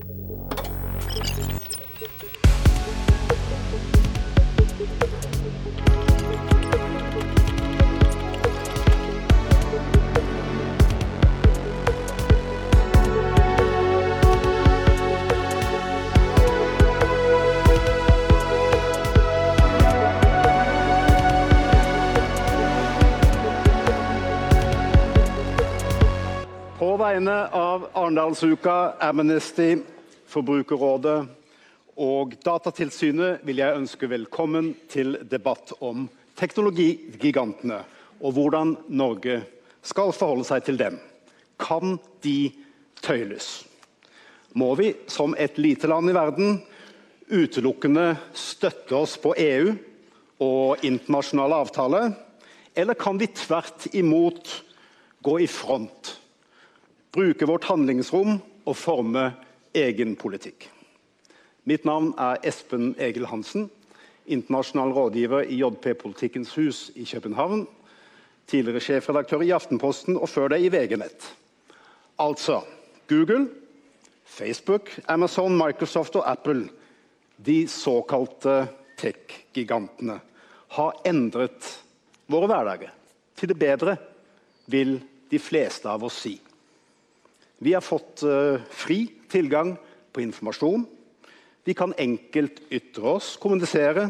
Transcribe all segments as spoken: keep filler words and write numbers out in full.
På vegne av Arendalsuka, Amnesty, Forbrukerrådet og Datatilsynet vil jeg ønske velkommen til debatt om teknologigigantene og hvordan Norge skal forholde seg til dem. Kan de tøyles? Må vi, som et lite land i verden, utelukkende støtte oss på E U og internasjonale avtaler, eller kan vi tvert imot gå i front? Bruke vårt handlingsrom og forme egen politikk. Mitt navn er Espen Egil Hansen, internasjonal rådgiver i J P-politikkens hus i København, tidligere sjefredaktør i Aftenposten og før det i V G-nett. Altså, Google, Facebook, Amazon, Microsoft og Apple, de såkalte tech-gigantene, har endret våre hverdager. Til det bedre vil de fleste av oss si. Vi har fått uh, fri tilgang på informasjon. Vi kan enkelt ytre oss, kommunisere.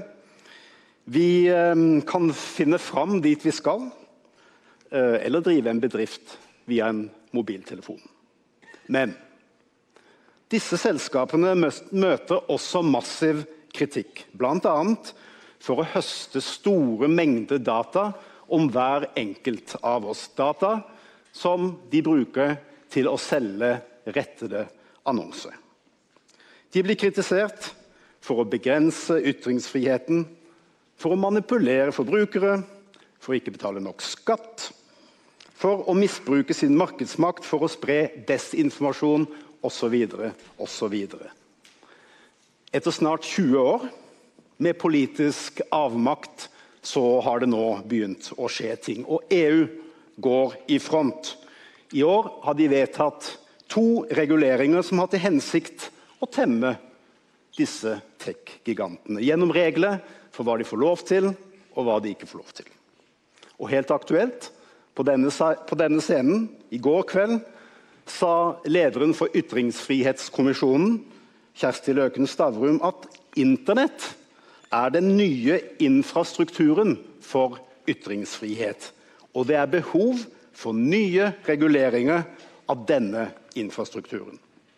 Vi um, kan finne fram dit vi skal, uh, eller drive en bedrift via en mobiltelefon. Men disse selskapene møter også massiv kritikk, blant annet for å høste store mengder data om hver enkelt av oss. Data som de bruker til å selge rettede annonser. De blir kritisert for å begrense ytringsfriheten, for å manipulere forbrukere, for å ikke betale nok skatt, for å misbruke sin markedsmakt for å spre desinformasjon, og så videre, og så videre. Etter snart tjue år med politisk avmakt, så har det nå begynt å skje ting, og E U går i front. I år har de vedtatt to reguleringer som har til hensikt å temme disse tech-gigantene, gjennom regler for hva de får lov til, og hva de ikke får lov til. Og helt aktuelt, på denne, på denne scenen, i går kveld, sa lederen for Ytringsfrihetskommisjonen, Kjersti Løken Stavrum, at internett er den nye infrastrukturen for ytringsfrihet, og det er behov for nye reguleringer av denne infrastrukturen.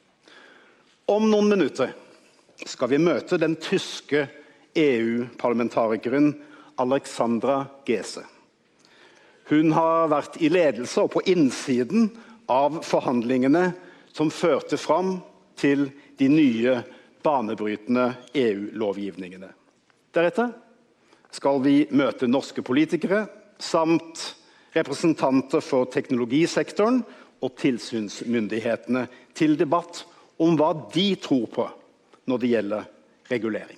Om noen minutter skal vi møte den tyske E U-parlamentarikeren Alexandra Gese. Hun har vært i ledelse og på innsiden av forhandlingene som førte fram til de nye banebrytende E U-lovgivningene. Deretter skal vi møte norske politikere samt representanter for teknologisektoren og tilsynsmyndighetene til debatt om hva de tror på når det gjelder regulering.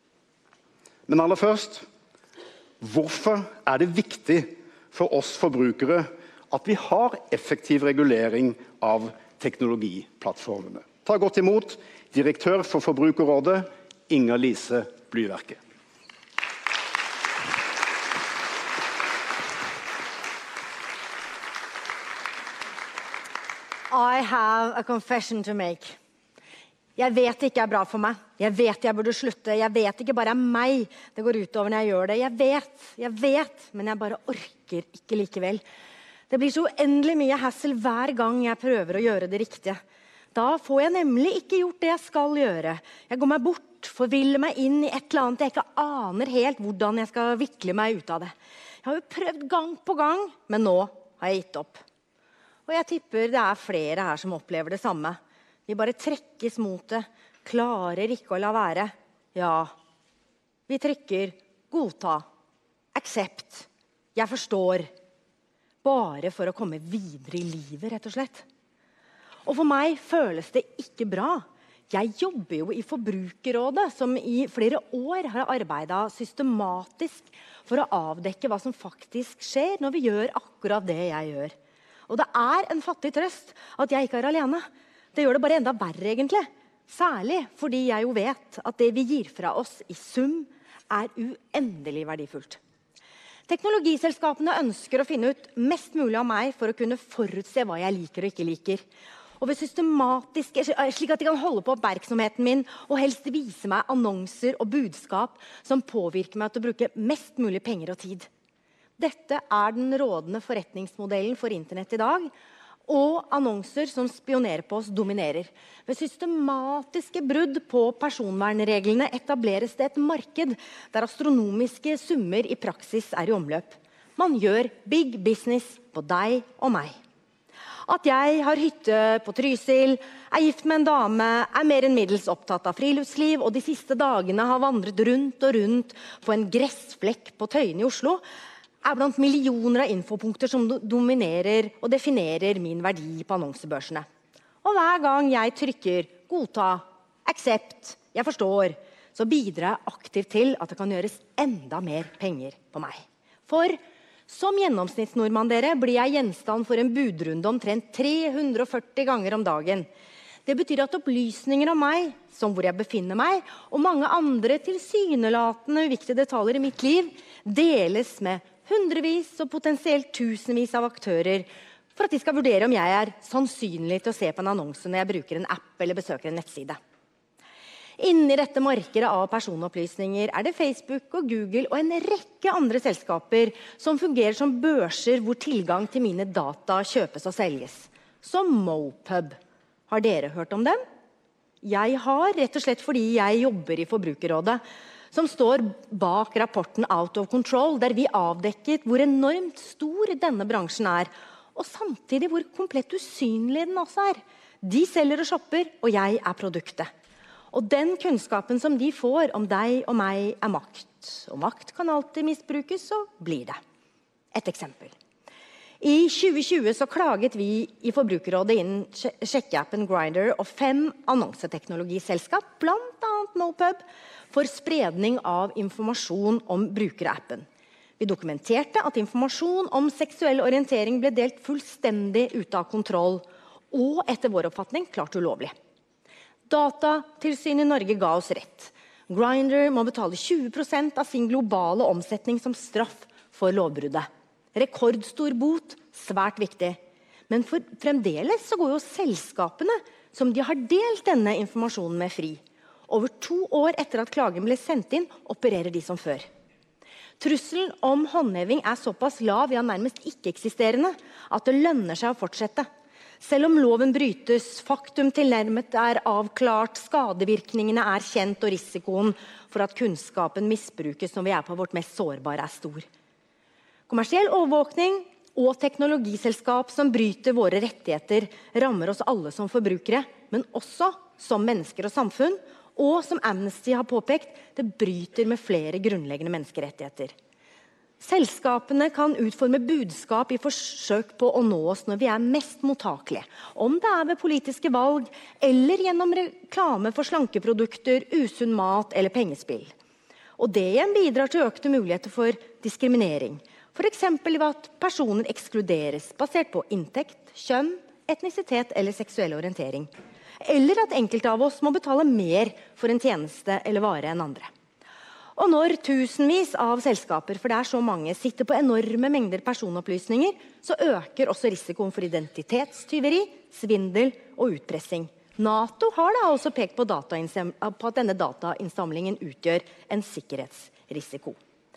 Men aller først, hvorfor er det viktig for oss forbrukere at vi har effektiv regulering av teknologiplattformene? Ta godt imot direktør for Forbrukerrådet, Inger-Lise Blyverke. I have a confession to make. Jeg vet det ikke er bra for meg. Jeg vet jeg burde slutte. Jeg vet ikke bare er meg det går utover når jeg gjør det. Jeg vet, jeg vet, men jeg bare orker ikke likevel. Det blir så uendelig mye hassle hver gang jeg prøver å gjøre det riktige. Da får jeg nemlig ikke gjort det jeg skal gjøre. Jeg går meg bort, forviller meg inn i et eller annet jeg ikke aner helt hvordan jeg skal vikle meg ut av det. Jeg har jo prøvd gang på gang, men nå har jeg gitt opp. Og jeg tipper det er flere her som opplever det samme. Vi bare trekkes mot det, klarer ikke å la være. Ja, vi trykker godta, accept, jeg forstår. Bare for å komme videre i livet, rett og slett. Og for meg føles det ikke bra. Jeg jobber jo i Forbrukerrådet, som i flere år har arbeidet systematisk for å avdekke hva som faktisk skjer når vi gjør akkurat det jeg gjør. Og det er en fattig trøst at jeg ikke er alene. Det gjør det bare enda verre, egentlig. Særlig fordi jeg jo vet at det vi gir fra oss i sum er uendelig verdifullt. Teknologiselskapene ønsker å finne ut mest mulig av meg for å kunne forutse hva jeg liker og ikke liker. Og ved systematisk, slik at de kan holde på oppmerksomheten min og helst vise meg annonser og budskap som påvirker meg til å bruke mest mulig penger og tid. Dette er den rådende forretningsmodellen for internett i dag, og annonser som spionerer på oss dominerer. Ved systematiske brudd på personvernreglene etableres det et marked der astronomiske summer i praksis er i omløp. Man gjør big business på deg og meg. At jeg har hytte på Trysil, er gift med en dame, er mer enn middels opptatt av friluftsliv, og de siste dagene har vandret rundt og rundt på en gressflekk på Tøyen i Oslo, er blant millioner av infopunkter som dominerer og definerer min verdi på annonsebørsene. Og hver gang jeg trykker godta, accept, jeg forstår, så bidrar jeg aktivt til at det kan gjøres enda mer penger på meg. For som gjennomsnittsnordmann dere blir jeg gjenstand for en budrunde omtrent tre hundre og førti ganger om dagen. Det betyr at opplysninger om meg, som hvor jeg befinner meg, og mange andre tilsynelatende uviktige detaljer i mitt liv, deles med hundrevis og potensielt tusenvis av aktører for at de skal vurdere om jeg er sannsynlig til å se på en annonse når jeg bruker en app eller besøker en nettside. Inni dette markedet av personopplysninger er det Facebook og Google og en rekke andre selskaper som fungerer som børser hvor tilgang til mine data kjøpes og selges. Som MoPub. Har dere hørt om dem? Jeg har, rett og slett fordi jeg jobber i Forbrukerrådet, som står bak rapporten Out of Control, der vi avdekket hvor enormt stor denne bransjen er, og samtidig hvor komplett usynlig den også er. De selger og shopper, og jeg er produktet. Og den kunnskapen som de får om deg og meg er makt. Og makt kan alltid misbrukes, så blir det. Et eksempel. I tjue tjue så klaget vi i Forbrukerrådet inn sjekkeappen Grindr og fem annonseteknologiselskap, blant annet MoPub, for spredning av informasjon om brukerappen. Vi dokumenterte at informasjon om seksuell orientering ble delt fullstendig ute av kontroll, og etter vår oppfatning klart ulovlig. Datatilsynet i Norge ga oss rett. Grindr må betale tjue prosent av sin globale omsetning som straff for lovbruddet. Rekordstor bot, svært viktig. Men for fremdeles så går jo selskapene som de har delt denne informasjonen med fri. Over to år etter at klagen ble sendt inn, opererer de som før. Trusselen om håndheving er såpass lav, ja nærmest ikke-eksisterende, at det lønner seg å fortsette. Selv om loven brytes, faktum tilnærmet er avklart, skadevirkningene er kjent og risikoen for at kunnskapen misbrukes når vi er på vårt mest sårbare er stor. Kommersiell overvåkning og teknologiselskap som bryter våre rettigheter rammer oss alle som forbrukere, men også som mennesker og samfunn, og som Amnesty har påpekt, det bryter med flere grunnleggende menneskerettigheter. Selskapene kan utforme budskap i forsøk på å nå oss når vi er mest mottakelige, om det er ved politiske valg eller gjennom reklame for slankeprodukter, usunn mat eller pengespill. Og det igjen bidrar til økte muligheter for diskriminering, for eksempel ved at personer ekskluderes basert på inntekt, kjønn, etnisitet eller seksuell orientering. Eller at enkelte av oss må betale mer for en tjeneste eller vare enn andre. Og når tusenvis av selskaper, for det er så mange, sitter på enorme mengder personopplysninger, så øker også risikoen for identitetstyveri, svindel og utpressing. NATO har da også pekt på, på at denne datainnsamlingen utgjør en sikkerhetsrisiko.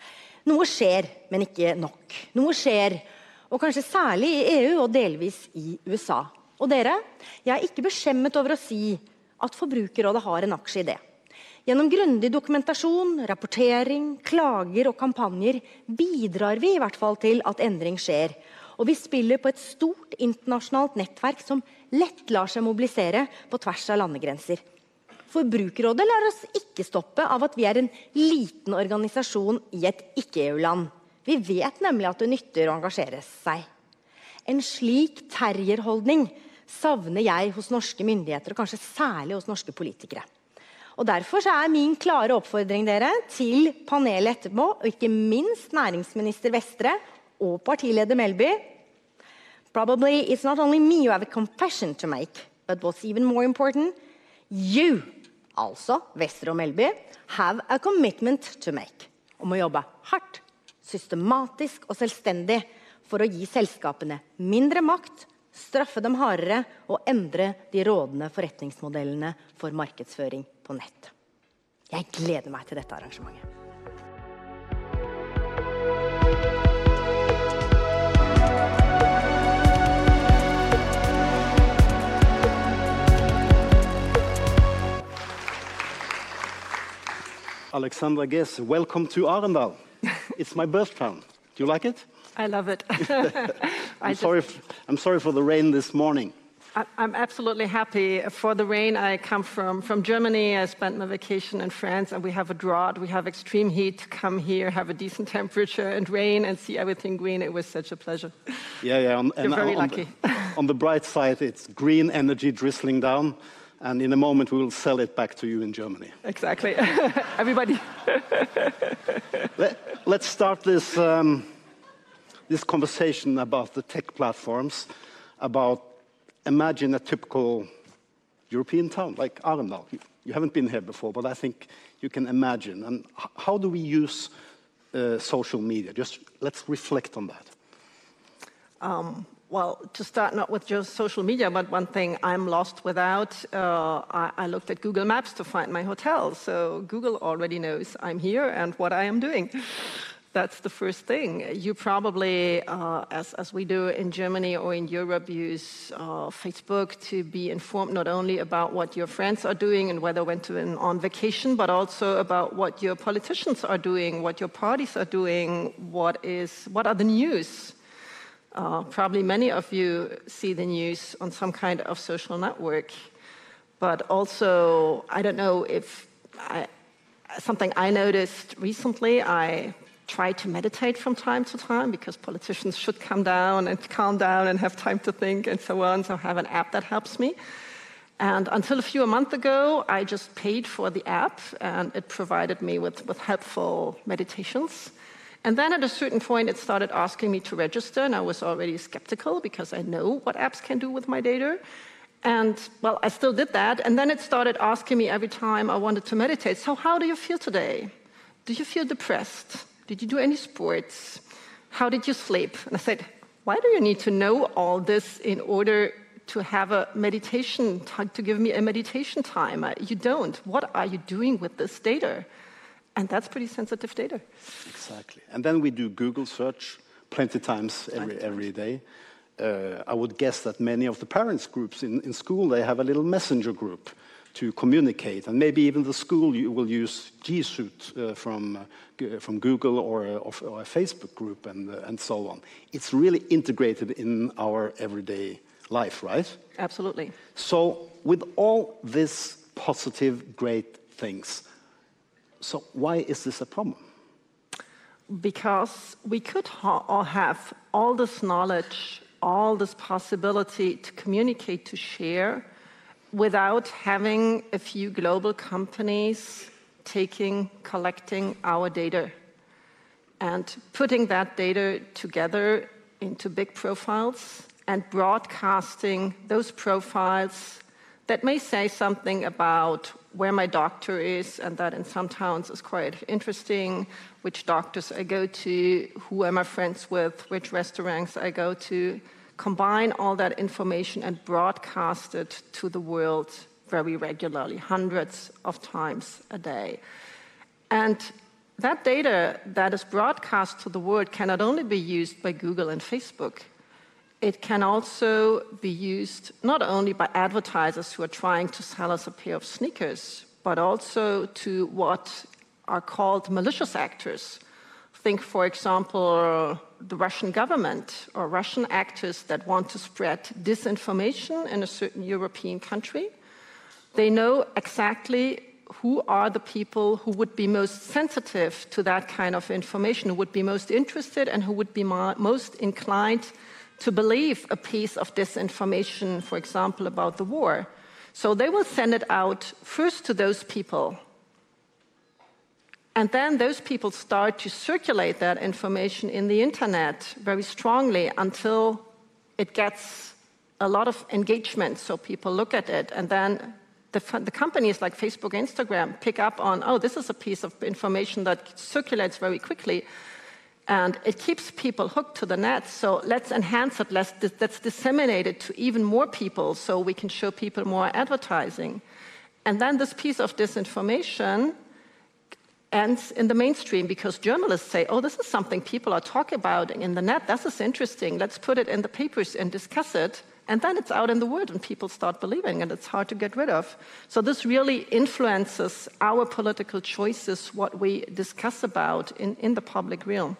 Noe skjer, men ikke nok. Noe skjer, og kanskje særlig i E U og delvis i U S A. Og dere, jeg er ikke beskjemmet over å si at Forbrukerrådet har en aksje i det. Gjennom grundig dokumentasjon, rapportering, klager og kampanjer bidrar vi i hvert fall til at endring skjer. Og vi spiller på et stort internasjonalt nettverk som lett lar seg mobilisere på tvers av landegrenser. Forbrukerrådet lar oss ikke stoppe av at vi er en liten organisasjon i et ikke-E U-land. Vi vet nemlig at det nytter å engasjere seg. En slik terrierholdning savner jeg hos norske myndigheter, og kanskje særlig hos norske politikere. Og derfor så er min klare oppfordring dere til panelet etterpå, og ikke minst næringsminister Vestre og partileder Melby. Probably it's not only me you have a confession to make, but what's even more important, You, altså Wester og Melby, have a commitment to make. Om å jobbe hardt, systematisk og selvstendig for å gi selskapene mindre makt, straffe dem hardere og endre de rådende forretningsmodellene for markedsføring på nett. Jeg gleder meg til dette arrangementet. Alexandra Gez, welcome to Arendal. It's my birth town. Do you like it? I love it. I'm, sorry f I'm sorry for the rain this morning. I I'm absolutely happy for the rain. I come from, from Germany. I spent my vacation in France, and we have a drought. We have extreme heat. To come here, have a decent temperature, and rain, and see everything green. It was such a pleasure. Yeah, yeah. On, You're and very on lucky. The, on the bright side, it's green energy drizzling down. And in a moment, we will sell it back to you in Germany. Exactly. Everybody. Let, let's start this, um, this conversation about the tech platforms, about imagine a typical European town like Arendal. You, you haven't been here before, but I think you can imagine. And how do we use uh, social media? Just let's reflect on that. Um, Well, to start not with just social media, but one thing I'm lost without, uh, I, I looked at Google Maps to find my hotel. So Google already knows I'm here and what I am doing. That's the first thing. You probably, uh, as, as we do in Germany or in Europe, use uh, Facebook to be informed not only about what your friends are doing and whether they went to an, on vacation, but also about what your politicians are doing, what your parties are doing, what is, what are the news. Uh, probably many of you see the news on some kind of social network, but also, I don't know if, I, something I noticed recently, I try to meditate from time to time because politicians should come down and calm down and have time to think and so on, so I have an app that helps me. And until a few months ago, I just paid for the app and it provided me with, with helpful meditations. And then at a certain point, it started asking me to register, and I was already skeptical because I know what apps can do with my data. And, well, I still did that. And then it started asking me every time I wanted to meditate, so how do you feel today? Do you feel depressed? Did you do any sports? How did you sleep? And I said, why do you need to know all this in order to have a meditation, to give me a meditation time? You don't. What are you doing with this data? And that's pretty sensitive data. Exactly. And then we do Google search plenty times every, every day. Uh, I would guess that many of the parents' groups in, in school, they have a little messenger group to communicate. And maybe even the school you will use G Suite uh, from, uh, from Google or, or, or a Facebook group and, uh, and so on. It's really integrated in our everyday life, right? Absolutely. So with all these positive, great things, so why is this a problem? Because we could ha all have all this knowledge, all this possibility to communicate, to share, without having a few global companies taking, collecting our data and putting that data together into big profiles and broadcasting those profiles that may say something about where my doctor is, and that in some towns is quite interesting, which doctors I go to, who am I friends with, which restaurants I go to, combine all that information and broadcast it to the world very regularly, hundreds of times a day. And that data that is broadcast to the world can not only be used by Google and Facebook, it can also be used not only by advertisers who are trying to sell us a pair of sneakers, but also to what are called malicious actors. Think, for example, the Russian government or Russian actors that want to spread disinformation in a certain European country. They know exactly who are the people who would be most sensitive to that kind of information, who would be most interested and who would be most inclined to believe a piece of disinformation, for example, about the war. So they will send it out first to those people. And then those people start to circulate that information in the internet very strongly until it gets a lot of engagement. So people look at it, and then the, the companies like Facebook, Instagram pick up on, oh, this is a piece of information that circulates very quickly. And it keeps people hooked to the net. So let's enhance it. Let's, let's disseminate it to even more people so we can show people more advertising. And then this piece of disinformation ends in the mainstream because journalists say, oh, this is something people are talking about in the net. This is interesting. Let's put it in the papers and discuss it. And then it's out in the world and people start believing, and it's hard to get rid of. So this really influences our political choices, what we discuss about in, in the public realm.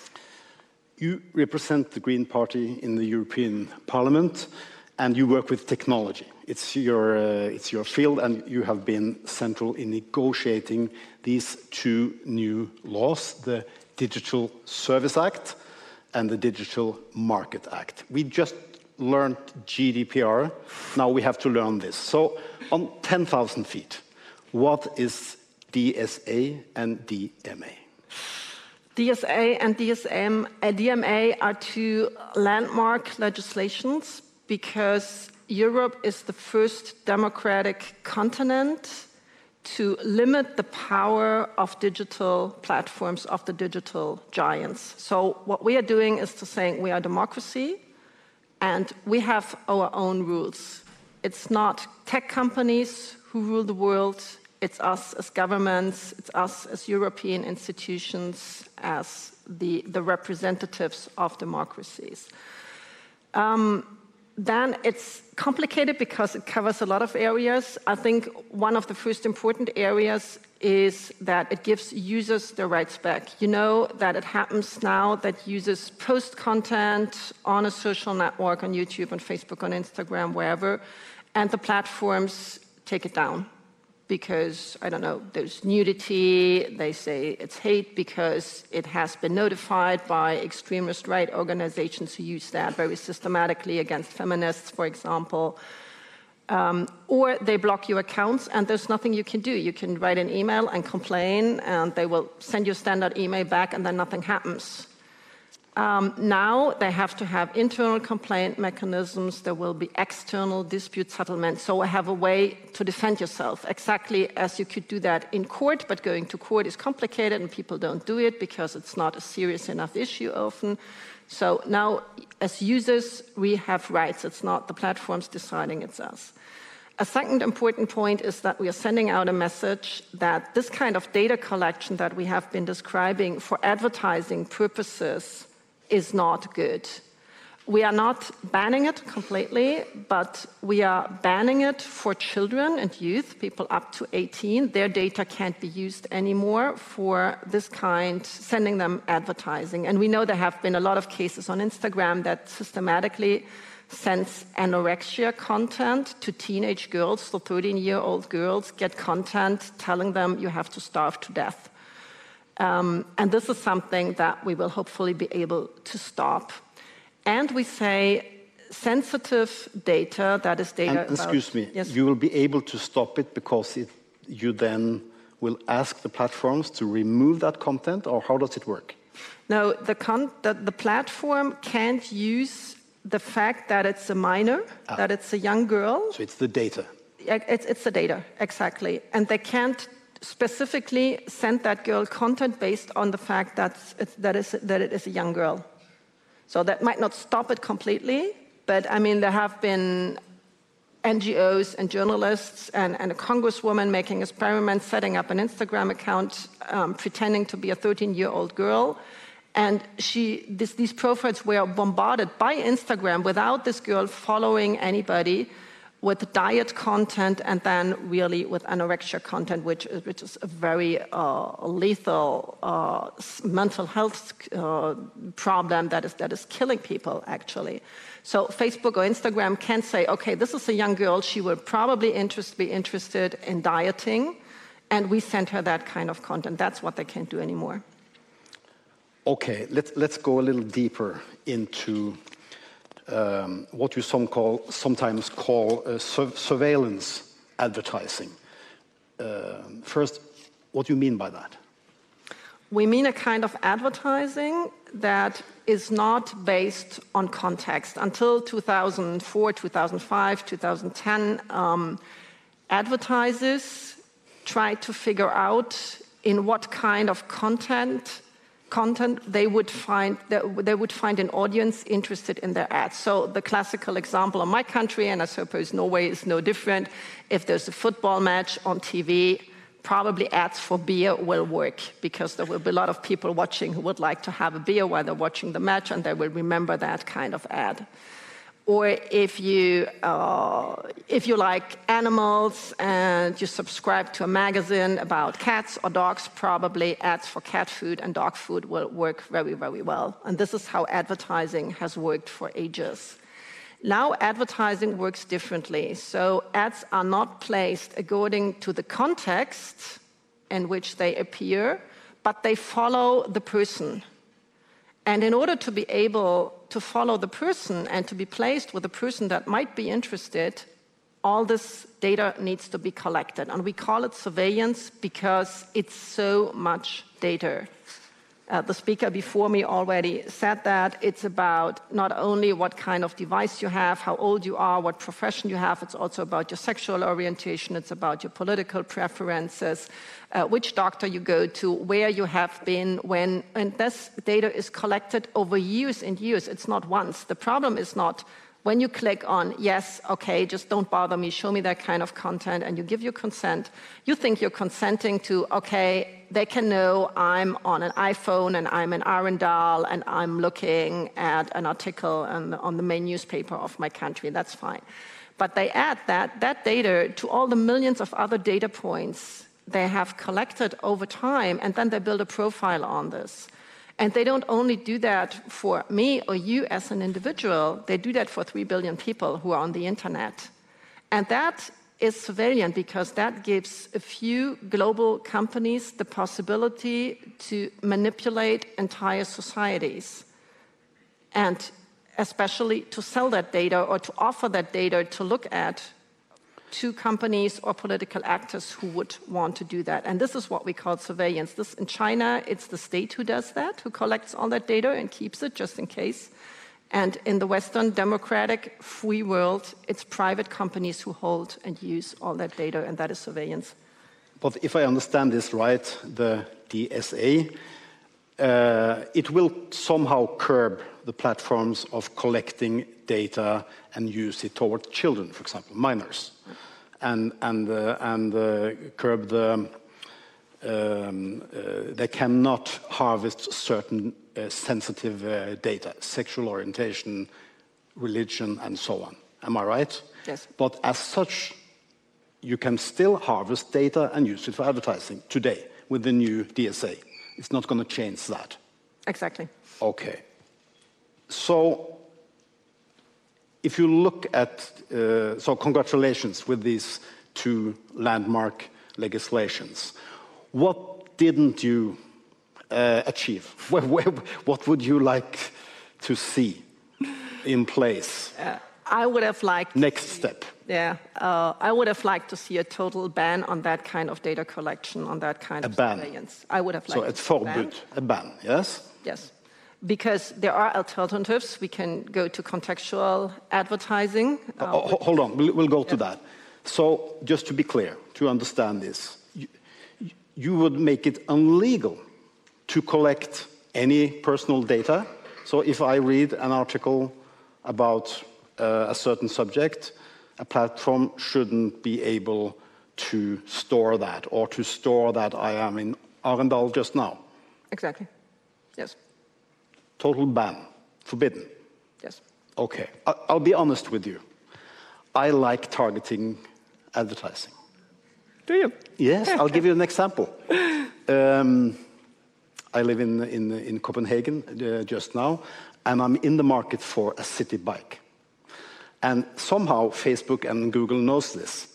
You represent the Green Party in the European Parliament, and you work with technology. It's your, uh, it's your field, and you have been central in negotiating these two new laws, the Digital Service Act and the Digital Market Act. We just learned G D P R, now we have to learn this. So on ten thousand feet, what is D S A and D M A? D S A and D S M, uh, D M A are two landmark legislations because Europe is the first democratic continent to limit the power of digital platforms, of the digital giants. So what we are doing is to saying we are democracy, and we have our own rules. It's not tech companies who rule the world, it's us as governments, it's us as European institutions, as the, the representatives of democracies. Um, then it's complicated because it covers a lot of areas. I think one of the first important areas is that it gives users their rights back. You know that it happens now that users post content on a social network, on YouTube, on Facebook, on Instagram, wherever, and the platforms take it down because, I don't know, there's nudity, they say it's hate because it has been notified by extremist right organizations who use that very systematically against feminists, for example. Um, or they block your accounts and there's nothing you can do. You can write an email and complain and they will send you a standard email back and then nothing happens. Um, now they have to have internal complaint mechanisms. There will be external dispute settlement. So I have a way to defend yourself, exactly as you could do that in court, but going to court is complicated and people don't do it because it's not a serious enough issue often. So now, as users, we have rights. It's not the platforms deciding, it's us. A second important point is that we are sending out a message that this kind of data collection that we have been describing for advertising purposes is not good. We are not banning it completely, but we are banning it for children and youth, people up to eighteen. Their data can't be used anymore for this kind, sending them advertising. And we know there have been a lot of cases on Instagram that systematically sends anorexia content to teenage girls, so thirteen-year-old girls get content telling them you have to starve to death. Um, and this is something that we will hopefully be able to stop. And we say sensitive data, that is data and, excuse about, me, yes. You will be able to stop it because it, you then will ask the platforms to remove that content, or how does it work? No, the, con the, the platform can't use the fact that it's a minor, ah. that it's a young girl. So it's the data. It's, it's the data, exactly. And they can't specifically send that girl content based on the fact that, it's, that, is, that it is a young girl. So that might not stop it completely, but I mean, there have been N G Os and journalists and, and a congresswoman making experiments, setting up an Instagram account, um, pretending to be a thirteen-year-old girl. And she, this, these profiles were bombarded by Instagram without this girl following anybody, with diet content and then really with anorexia content, which is, which is a very uh, lethal uh, mental health uh, problem that is, that is killing people, actually. So Facebook or Instagram can say, okay, this is a young girl, she will probably interest, be interested in dieting, and we send her that kind of content. That's what they can't do anymore. Okay, let's, let's go a little deeper into Um, what you some call, sometimes call uh, sur surveillance advertising. Uh, first, what do you mean by that? We mean a kind of advertising that is not based on context. Until two thousand four, two thousand five, two thousand ten, um, advertisers try to figure out in what kind of content content they would find that they would find an audience interested in their ads. So the classical example of my country, and I suppose Norway is no different, if there's a football match on T V, probably ads for beer will work because there will be a lot of people watching who would like to have a beer while they're watching the match, and they will remember that kind of ad. Or if you, uh, if you like animals and you subscribe to a magazine about cats or dogs, probably ads for cat food and dog food will work very, very well. And this is how advertising has worked for ages. Now advertising works differently. So ads are not placed according to the context in which they appear, but they follow the person. And in order to be able to follow the person and to be placed with a person that might be interested, all this data needs to be collected. And we call it surveillance because it's so much data. Uh, the speaker before me already said that. It's about not only what kind of device you have, how old you are, what profession you have, it's also about your sexual orientation, it's about your political preferences, uh, which doctor you go to, where you have been, when, and this data is collected over years and years. It's not once. The problem is not when you click on, yes, okay, just don't bother me, show me that kind of content, and you give your consent, you think you're consenting to, okay, they can know I'm on an iPhone and I'm in Arendal and I'm looking at an article on the, on the main newspaper of my country, that's fine. But they add that, that data to all the millions of other data points they have collected over time, and then they build a profile on this. And they don't only do that for me or you as an individual, they do that for three billion people who are on the internet. And that is surveillance because that gives a few global companies the possibility to manipulate entire societies. And especially to sell that data or to offer that data to look at to companies or political actors who would want to do that. And this is what we call surveillance. This, in China, it's the state who does that, who collects all that data and keeps it just in case. And in the Western democratic free world, it's private companies who hold and use all that data, and that is surveillance. But if I understand this right, the D S A, uh, it will somehow curb the platforms of collecting data and use it toward children, for example, minors, and and uh, and uh, curb the. Um, uh, they cannot harvest certain uh, sensitive uh, data, sexual orientation, religion, and so on. Am I right? Yes. But as such, you can still harvest data and use it for advertising today with the new D S A. It's not going to change that. Exactly. Okay. So, if you look at, uh, so congratulations with these two landmark legislations. What didn't you uh, achieve? Where, where, what would you like to see in place? Uh, I would have liked... Next step. Yeah, uh, I would have liked to see a total ban on that kind of data collection, on that kind a of ban. surveillance. I would have liked so to it's see a forbud, ban. a ban, yes? Yes, because there are alternatives. We can go to contextual advertising. Uh, oh, hold on, we'll, we'll go to yeah. that. So, just to be clear, to understand this, you, you would make it illegal to collect any personal data. So if I read an article about uh, a certain subject, a platform shouldn't be able to store that, or to store that I am in Arendal just now. Exactly, yes. Total ban, forbidden. Yes. Okay, I- I'll be honest with you. I like targeting advertising. Do you? Yes, I'll give you an example. Um, I live in, in, in Copenhagen uh, just now, and I'm in the market for a city bike. And somehow Facebook and Google knows this.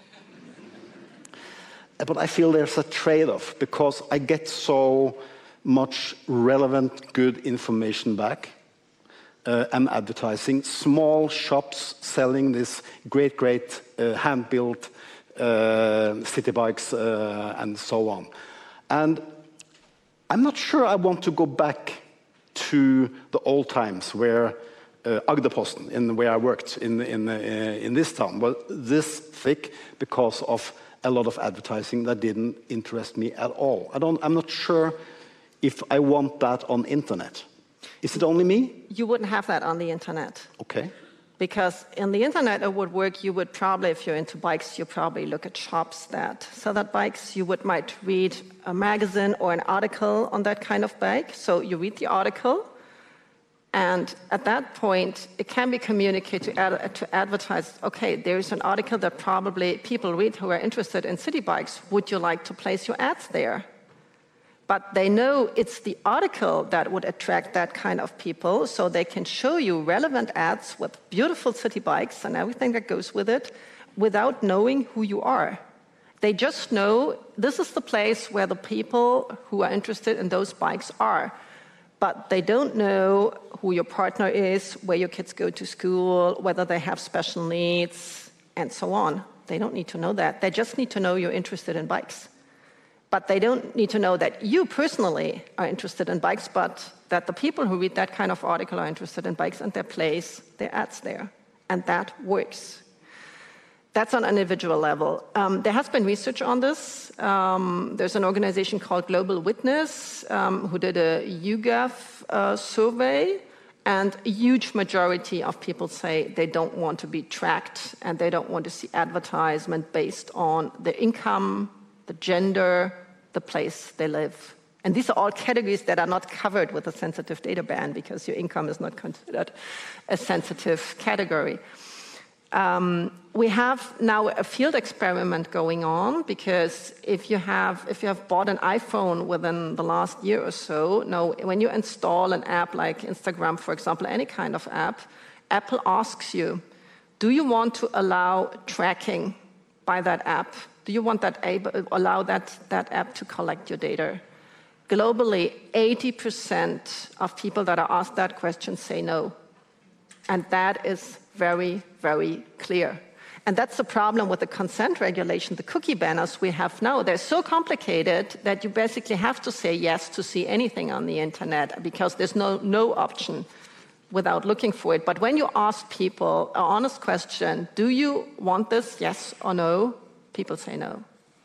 But I feel there's a trade-off, because I get so much relevant, good information back, uh, and advertising. Small shops selling this great, great uh, hand-built uh, city bikes uh, and so on. And I'm not sure I want to go back to the old times where uh, Agderposten, in where I worked in, in, uh, in this town, was this thick because of a lot of advertising that didn't interest me at all. I don't, I'm not sure if I want that on internet. Is it only me? You wouldn't have that on the internet. Okay. Because in the internet it would work, you would probably, if you're into bikes, you probably look at shops that sell that bikes. You would might read a magazine or an article on that kind of bike. So you read the article, and at that point, it can be communicated to, ad to advertise, okay, there's an article that probably people read who are interested in city bikes. Would you like to place your ads there? But they know it's the article that would attract that kind of people, so they can show you relevant ads with beautiful city bikes and everything that goes with it without knowing who you are. They just know this is the place where the people who are interested in those bikes are. But they don't know who your partner is, where your kids go to school, whether they have special needs, and so on. They don't need to know that. They just need to know you're interested in bikes. But they don't need to know that you personally are interested in bikes, but that the people who read that kind of article are interested in bikes and they place their ads there. And that works. That's on an individual level. Um, there has been research on this. Um, there's an organization called Global Witness um, who did a YouGov uh, survey, and a huge majority of people say they don't want to be tracked and they don't want to see advertisement based on their income, the gender, the place they live. And these are all categories that are not covered with a sensitive data ban because your income is not considered a sensitive category. Um, we have now a field experiment going on because if you have if you have bought an iPhone within the last year or so, now when you install an app like Instagram, for example, any kind of app, Apple asks you, do you want to allow tracking by that app? Do you want that able, allow that, that app to collect your data? Globally, eighty percent of people that are asked that question say no. And that is very, very clear. And that's the problem with the consent regulation, the cookie banners we have now. They're so complicated that you basically have to say yes to see anything on the internet because there's no, no option without looking for it. But when you ask people an honest question, do you want this, yes or no? People say no.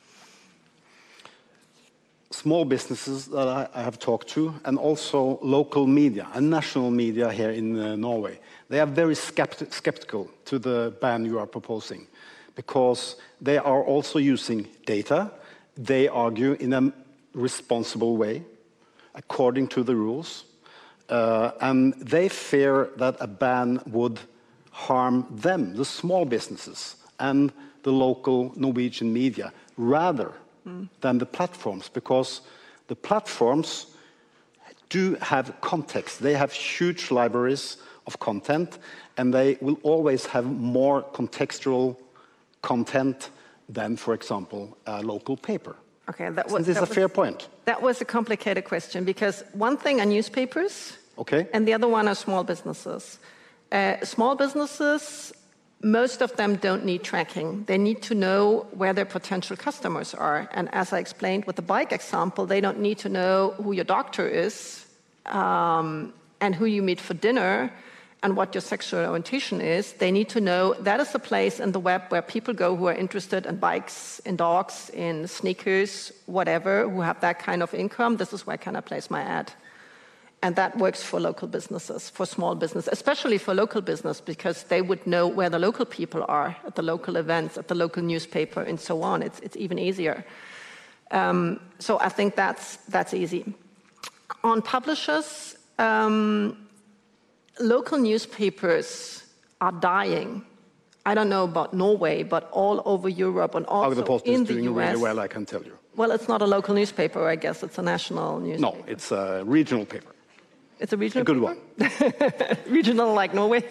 Small businesses that I, I have talked to, and also local media and national media here in uh, Norway, they are very skepti skeptical to the ban you are proposing because they are also using data. They argue in a responsible way, according to the rules, uh, and they fear that a ban would harm them, the small businesses, and the local Norwegian media, rather mm. than the platforms, because the platforms do have context. They have huge libraries of content, and they will always have more contextual content than, for example, a local paper. Okay, that was, this is that a was, fair point. That was a complicated question, because one thing are newspapers, okay, and the other one are small businesses. Uh, small businesses, most of them don't need tracking. They need to know where their potential customers are. And as I explained with the bike example, they don't need to know who your doctor is um, and who you meet for dinner and what your sexual orientation is. They need to know that is a place in the web where people go who are interested in bikes, in dogs, in sneakers, whatever, who have that kind of income. This is where can I place my ad. And that works for local businesses, for small business, especially for local business, because they would know where the local people are at the local events, at the local newspaper, and so on. It's, it's even easier. Um, so I think that's, that's easy. On publishers, um, local newspapers are dying. I don't know about Norway, but all over Europe and also Agderposten in is the doing U S. really well, I can tell you. Well, it's not a local newspaper, I guess. It's a national newspaper. No, it's a regional paper. It's a regional A good paper? one. Regional like Norway?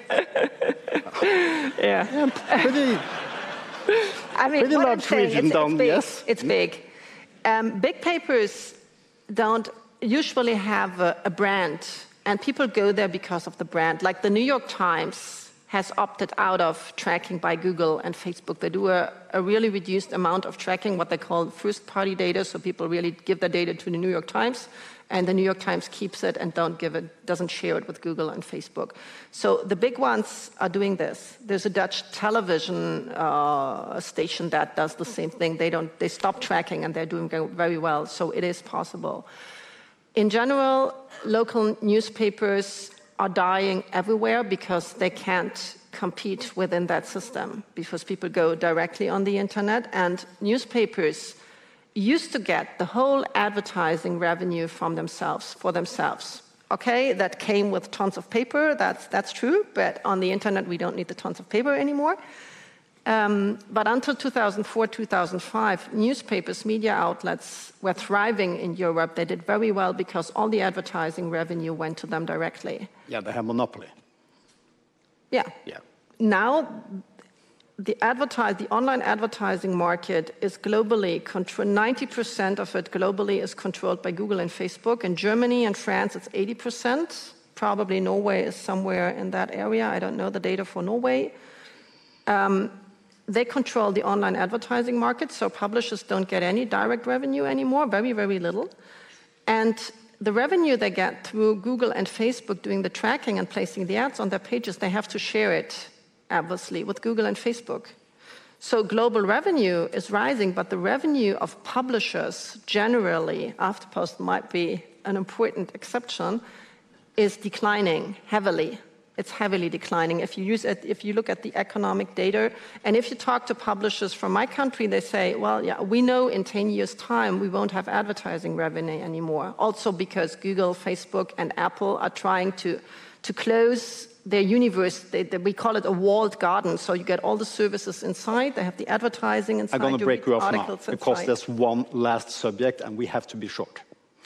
yeah. yeah. Pretty, I mean, pretty what I'm large saying, region it's, down, it's big. yes. It's big. Um, big papers don't usually have a, a brand, and people go there because of the brand. Like the New York Times has opted out of tracking by Google and Facebook. They do a, a really reduced amount of tracking, what they call first-party data, so people really give their data to the New York Times, and the New York Times keeps it and don't give it, doesn't share it with Google and Facebook. So the big ones are doing this. There's a Dutch television uh, station that does the same thing. They don't, they stop tracking and they're doing very well, so it is possible. In general, local newspapers are dying everywhere because they can't compete within that system, because people go directly on the internet, and newspapers used to get the whole advertising revenue from themselves, for themselves. Okay, that came with tons of paper, that's, that's true, but on the internet we don't need the tons of paper anymore. Um, but until two thousand four, two thousand five, newspapers, media outlets were thriving in Europe. They did very well because all the advertising revenue went to them directly. Yeah, they have monopoly. Yeah. Yeah. Now, the, advertise, the online advertising market is globally controlled. ninety percent of it globally is controlled by Google and Facebook. In Germany and France, it's eighty percent. Probably Norway is somewhere in that area. I don't know the data for Norway. Um, They control the online advertising market, so publishers don't get any direct revenue anymore, very, very little. And the revenue they get through Google and Facebook doing the tracking and placing the ads on their pages, they have to share it, obviously, with Google and Facebook. So global revenue is rising, but the revenue of publishers generally, AfterPost might be an important exception, is declining heavily. It's heavily declining. If you, use it, if you look at the economic data, and if you talk to publishers from my country, they say, well, yeah, we know in ten years' time we won't have advertising revenue anymore. Also because Google, Facebook, and Apple are trying to, to close their universe. They, they, we call it a walled garden. So you get all the services inside. They have the advertising inside. I'm going to break you off now, inside. because there's one last subject, and we have to be short.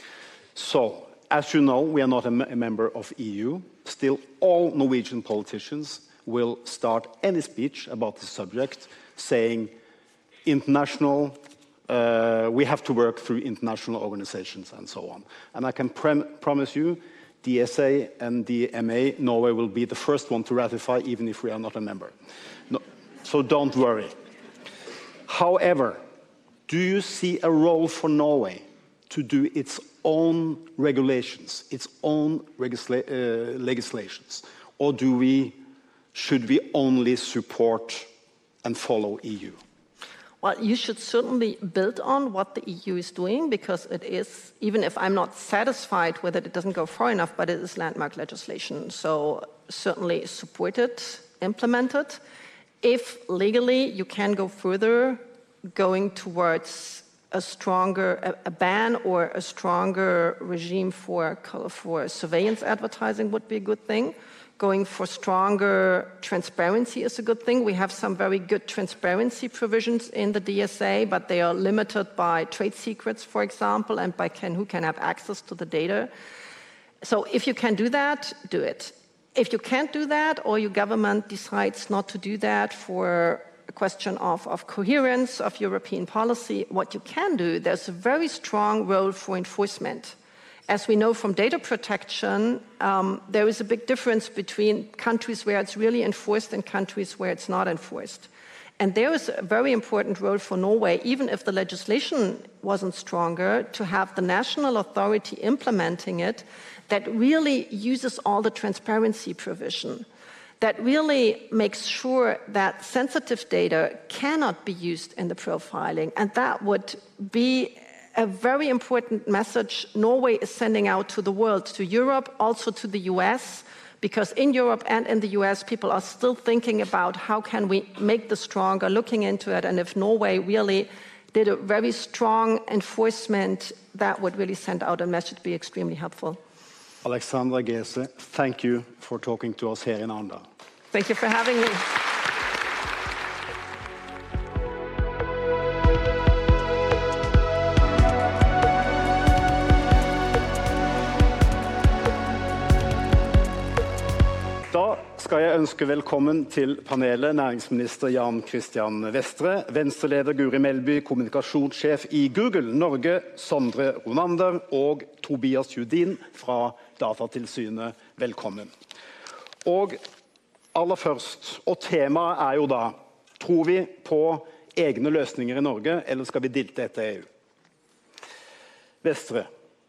So, as you know, we are not a, a member of E U. Still, all Norwegian politicians will start any speech about the subject saying, international, uh, we have to work through international organizations and so on. And I can promise you, D S A and D M A, Norway will be the first one to ratify, even if we are not a member. No, so don't worry. However, do you see a role for Norway to do its own regulations, its own legisla uh, legislations, or do we, should we only support and follow E U? Well, you should certainly build on what the E U is doing, because it is, even if I'm not satisfied with it, it doesn't go far enough, but it is landmark legislation. So certainly support it, implement it. If legally you can go further, going towards a stronger a, a ban or a stronger regime for, for surveillance advertising would be a good thing. Going for stronger transparency is a good thing. We have some very good transparency provisions in the D S A, but they are limited by trade secrets, for example, and by can, who can have access to the data. So if you can do that, do it. If you can't do that, or your government decides not to do that for a question of, of coherence of European policy, what you can do, there's a very strong role for enforcement. As we know from data protection, um, there is a big difference between countries where it's really enforced and countries where it's not enforced. And there is a very important role for Norway, even if the legislation wasn't stronger, to have the national authority implementing it that really uses all the transparency provision, that really makes sure that sensitive data cannot be used in the profiling. And that would be a very important message Norway is sending out to the world, to Europe, also to the U S, because in Europe and in the U S, people are still thinking about how can we make this stronger, looking into it. And if Norway really did a very strong enforcement, that would really send out a message, be extremely helpful. Alexandra Geese, thank you for talking to us here in Arendal. Thank you for having me. Da skal jeg ønske velkommen til panelet næringsminister Jan Christian Vestre, Venstre-leder Guri Melby, kommunikasjonssjef i Google Norge, Sondre Ronander og Tobias Judin fra Datatilsynet. Velkommen. Og aller først, og temaet er jo da, tror vi på egne løsninger i Norge, eller skal vi dilte etter E U? Vestre.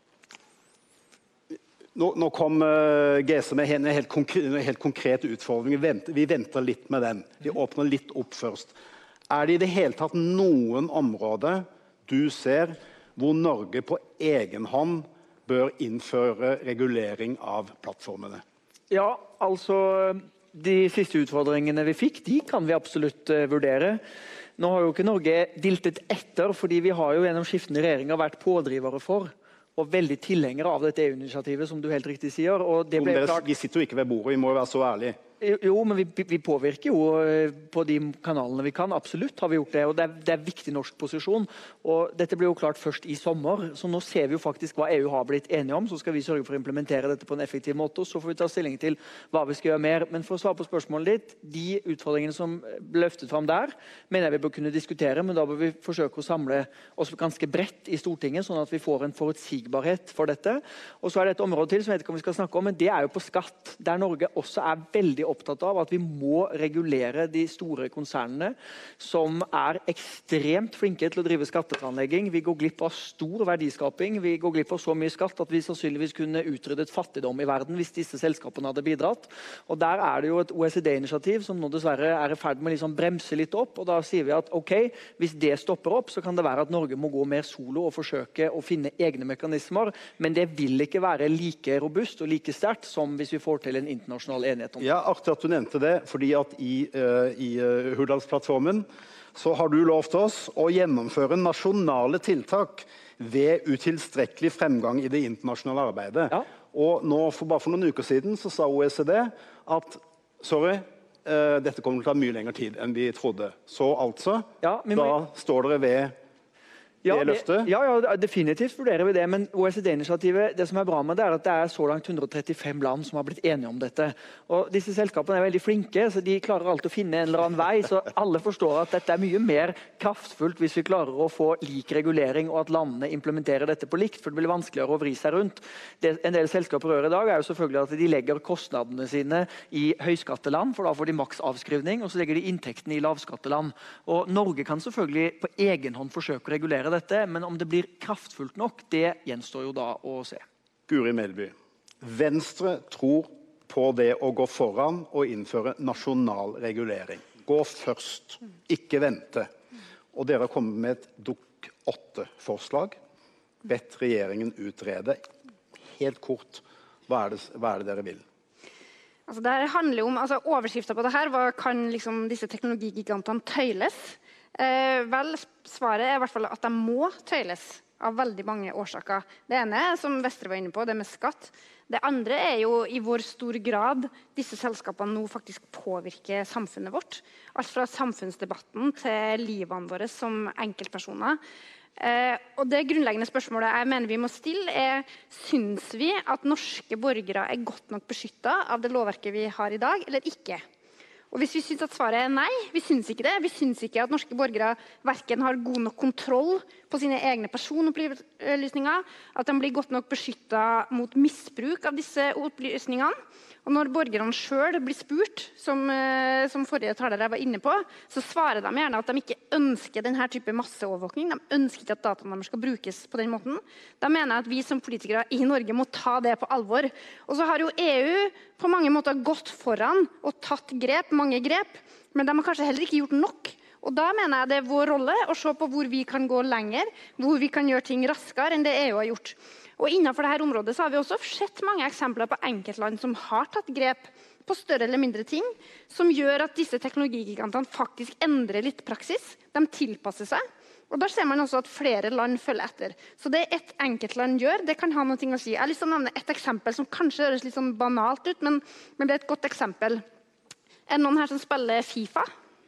Nå, nå kom uh, G S med en helt, konkre, en helt konkret utfordring. Vi venter, vi venter litt med den. Vi åpner litt opp først. Er det i det hele tatt noen områder du ser hvor Norge på egen hånd bør innføre regulering av plattformene? Ja, altså de siste utfordringene vi fikk, de kan vi absolutt uh, vurdere. Nå har jo ikke Norge diltet etter, fordi vi har jo gjennom skiftende regjeringer vært pådrivere for, og veldig tilhengere av dette E U-initiativet, som du helt riktig sier. Og det ble klart... Vi sitter jo ikke ved bordet, vi må jo være så ærlige. Jo, men vi, vi påvirker jo på de kanalene vi kan. Absolutt har vi gjort det, og det er, det er viktig norsk posisjon. Og dette ble jo klart først i sommer, så nå ser vi jo faktisk hva E U har blitt enige om. Så skal vi sørge for å implementere dette på en effektiv måte, og så får vi ta stilling til hva vi skal gjøre mer. Men for å svare på spørsmålet ditt, de utfordringene som ble løftet fram der, mener jeg vi bør kunne diskutere, men da bør vi forsøke å samle oss ganske bredt i Stortinget, sånn at vi får en forutsigbarhet for dette. Og så er det et område til som jeg vet ikke om vi skal snakke om, men det er jo på skatt, der Norge også er veldig opptatt av at vi må regulere de store konsernene som er ekstremt flinke til å drive skatteplanlegging. Vi går glipp av stor verdiskaping, vi går glipp av så mye skatt at vi sannsynligvis kunne utryddet fattigdom i verden hvis disse selskapene hadde bidratt. Og der er det jo et O E C D-initiativ som nå dessverre er i ferd med å liksom bremse litt opp, og da sier vi at ok, hvis det stopper opp, så kan det være at Norge må gå mer solo og forsøke å finne egne mekanismer, men det vil ikke være like robust og like sterkt som hvis vi får til en internasjonal enighet om det. Ja, artig at du nevnte det, fordi at i, uh, i uh, Hurdalsplattformen så har du lovt oss å gjennomføre nasjonale tiltak ved utilstrekkelig fremgang i det internasjonale arbeidet. Ja. Og nå, for bare for noen uker siden så sa O E C D at, sorry, uh, dette kommer til å ta mye lengre tid enn vi trodde. Så altså, ja, må... da står dere ved Ja, det løftet? Ja, ja, definitivt vurderer vi det, men O E C D-initiativet, det som er bra med det er at det er så langt hundre og trettifem land som har blitt enige om dette. Og disse selskapene er veldig flinke, så de klarer alltid å finne en eller annen vei, så alle forstår at dette er mye mer kraftfullt hvis vi klarer å få lik regulering og at landene implementerer dette på likt, for det blir vanskeligere å vri seg rundt. Det en del selskaper gjør i dag er jo selvfølgelig at de legger kostnadene sine i høyskatteland, for da får de maks avskrivning, og så legger de inntektene i lavskatteland. Og Norge kan selvfølgelig på egen hånd forsøke å regulere dette, men om det blir kraftfullt nok, det gjenstår jo da å se. Guri Melby, Venstre tror på det å gå foran og innføre nasjonal regulering. Gå først, ikke vente. Og dere har kommet med et Dok åtte forslag, bedt regjeringen utrede. Helt kort, hva er det, hva er det dere vil? Altså, det handler om, altså, overskriften på det her, hva kan liksom, disse teknologigigantene tøyles? Eh, vel, svaret er i hvert fall at de må tøyles av veldig mange årsaker. Det ene er, som Vestre var inne på, det med skatt. Det andre er jo i hvor stor grad disse selskapene nå faktisk påvirker samfunnet vårt. Alt fra samfunnsdebatten til livene våre som enkeltpersoner. Eh, og det grunnleggende spørsmålet jeg mener vi må stille er, synes vi at norske borgere er godt nok beskyttet av det lovverket vi har i dag, eller ikke? Og hvis vi synes at svaret er nei, vi synes ikke det. Vi synes ikke at norske borgere hverken har god nok kontroll på sine egne personopplysninger, at de blir godt nok beskyttet mot misbruk av disse opplysningene. Og når borgerne selv blir spurt, som, som forrige talere var inne på, så svarer de gjerne at de ikke ønsker denne type masseovervåkning. De ønsker ikke at dataene deres skal brukes på den måten. Da mener jeg at vi som politikere i Norge må ta det på alvor. Og så har jo E U på mange måter gått foran og tatt grep, mange grep, men de har kanskje heller ikke gjort nok. Og da mener jeg det er vår rolle å se på hvor vi kan gå lenger, hvor vi kan gjøre ting raskere enn det E U har gjort. Og innenfor dette området så har vi også sett mange eksempler på enkeltland som har tatt grep på større eller mindre ting, som gjør at disse teknologigigantene faktisk endrer litt praksis. De tilpasser seg. Og da ser man også at flere land følger etter. Så det et enkeltland gjør, det kan ha noe å si. Jeg har lyst til å nevne et eksempel som kanskje høres litt sånn banalt ut, men, men det er et godt eksempel. Er det noen her som spiller FIFA?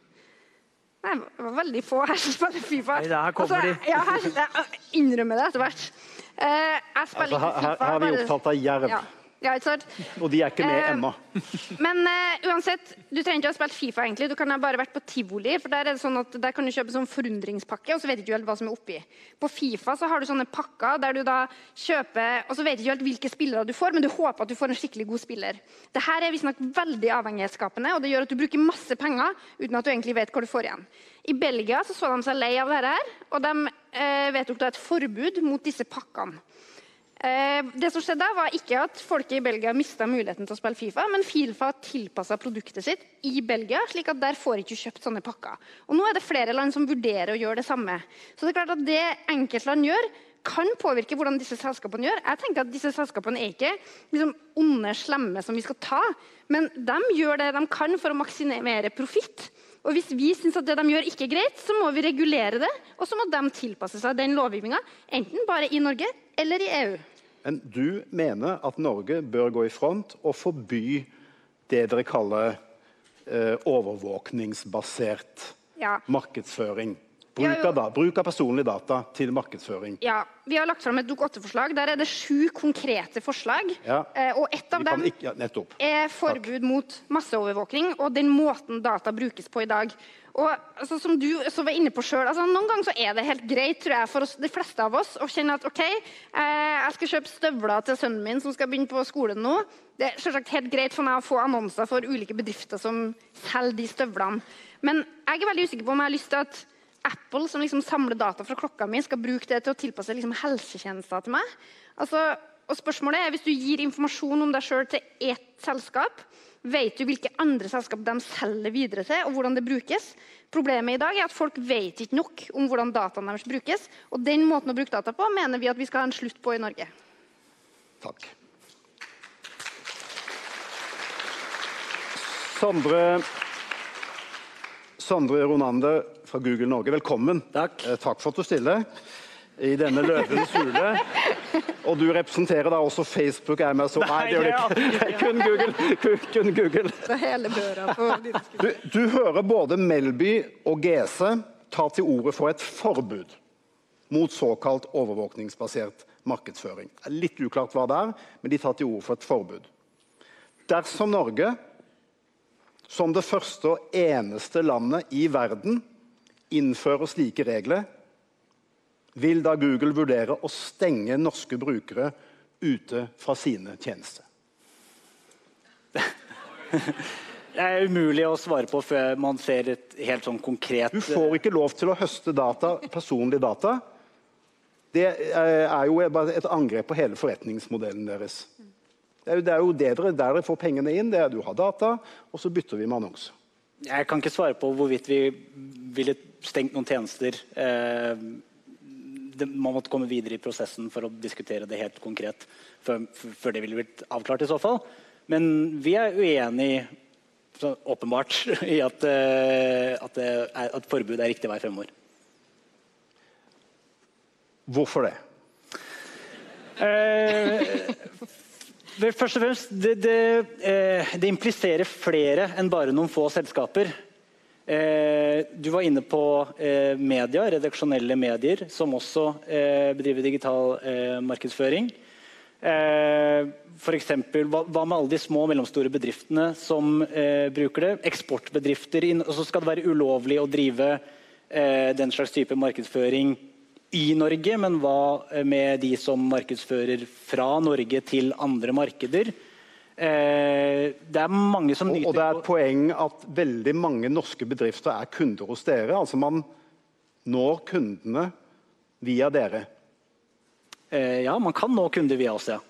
Nei, det var veldig få her som spiller FIFA. Nei, der kommer altså, de. Ja, her, jeg innrømmer det etter hvert. Uh, jeg spiller altså, her, ikke FIFA. her er vi opptatt av jerv. Ja. Ja, ikke sant? Og de er ikke med Eh, ennå. Men eh, uansett, du trenger ikke ha spilt FIFA egentlig. Du kan ha bare vært på Tivoli, for der er det sånn at der kan du kjøpe sånn forundringspakke, og så vet du ikke helt hva som er oppi. På FIFA så har du sånne pakker der du da kjøper, og så vet du ikke helt hvilke spillere du får, men du håper at du får en skikkelig god spiller. Dette er visstnok veldig avhengighetsskapende, og det gjør at du bruker masse penger uten at du egentlig vet hva du får igjen. I Belgia så, så de seg lei av dette her, og de eh, vedtok da et forbud mot disse pakkene. Eh, det som skjedde da var ikke at folket i Belgia mistet muligheten til å spille FIFA, men FIFA tilpasset produktet sitt i Belgia, slik at der får ikke kjøpt sånne pakker. Og nå er det flere land som vurderer å gjøre det samme. Så det er klart at det enkeltland gjør, kan påvirke hvordan disse selskapene gjør. Jeg tenker at disse selskapene er ikke liksom onde, slemme som vi skal ta, men de gjør det de kan for å maksimere profitt. Og hvis vi synes at det de gjør ikke er greit, så må vi regulere det, og så må de tilpasse seg den lovgivningen, enten bare i Norge eller i E U. Men du mener at Norge bør gå i front og forby det dere kaller eh, overvåkningsbasert Ja. markedsføring. Ja, Bruk jo. av, da, bruk av personlig data til markedsføring. Ja, vi har lagt fram et Dokument åtte forslag. Der er det sju konkrete forslag, Ja. eh, og ett av Vi kan dem ikke, ja, nettopp. er forbud mot masseovervåkning og den måten data brukes på i dag. Og altså, som du så var inne på selv, altså, noen ganger så er det helt greit, tror jeg, for oss, de fleste av oss, å kjenne at ok, eh, jeg skal kjøpe støvler til sønnen min som skal begynne på skolen nå. Det er selvsagt helt greit for meg å få annonser for ulike bedrifter som selger de støvlene. Men jeg er veldig usikker på om jeg har lyst til at Apple, som liksom samler data fra klokka mi, skal bruke det til å tilpasse liksom helsetjenester til meg. Altså, og spørsmålet er, hvis du gir informasjon om deg selv til et selskap, vet du hvilke andre selskap de selger videre til, og hvordan det brukes? Problemet i dag er at folk vet ikke nok om hvordan dataene deres brukes, og den måten å bruke data på mener vi at vi skal ha en slutt på i Norge. Takk. Sondre, Sondre Ronander fra Google Norge, velkommen. Takk. Eh, takk for at du stiller i denne løvens hule. Og du representerer da også Facebook, Amazon. Nei, det gjør du ikke. Kun Google. Kun, kun Google. Det er hele børa på Du, du hører både Melby og Gese ta til orde for et forbud mot såkalt overvåkningsbasert markedsføring. Det er litt uklart hva det er, men de tar til orde for et forbud. Dersom Norge, som det første og eneste landet i verden, innfører slike regler, vil da Google vurdere å stenge norske brukere ute fra sine tjenester? Det er umulig å svare på før man ser et helt sånn konkret... Du får ikke lov til å høste data, personlig data. Det er jo bare et angrep på hele forretningsmodellen deres. Det er jo, det er jo det dere, der dere får pengene inn, det er at du har data, og så bytter vi med annonser. Jeg kan ikke svare på hvorvidt vi ville stengt noen tjenester. Eh, det, man måtte komme videre i prosessen for å diskutere det helt konkret, før, før det ville blitt avklart i så fall. Men vi er uenige, så åpenbart, i at, eh, at, det er, at forbud er riktig vei fremover. Hvorfor det? Eh, først og fremst, det, det, eh, det impliserer flere enn bare noen få selskaper. Eh, du var inne på eh, media, redaksjonelle medier, som også eh, bedriver digital eh, markedsføring. Eh, for eksempel, hva, hva med alle de små og mellomstore bedriftene som eh, bruker det? Eksportbedrifter, og så skal det være ulovlig å drive eh, den slags type markedsføring i Norge, men hva med de som markedsfører fra Norge til andre markeder? Eh, det er mange som nyter... Og det er et poeng at veldig mange norske bedrifter er kunder hos dere. Altså man når kundene via dere. Eh, ja, man kan nå kunder via oss, ja.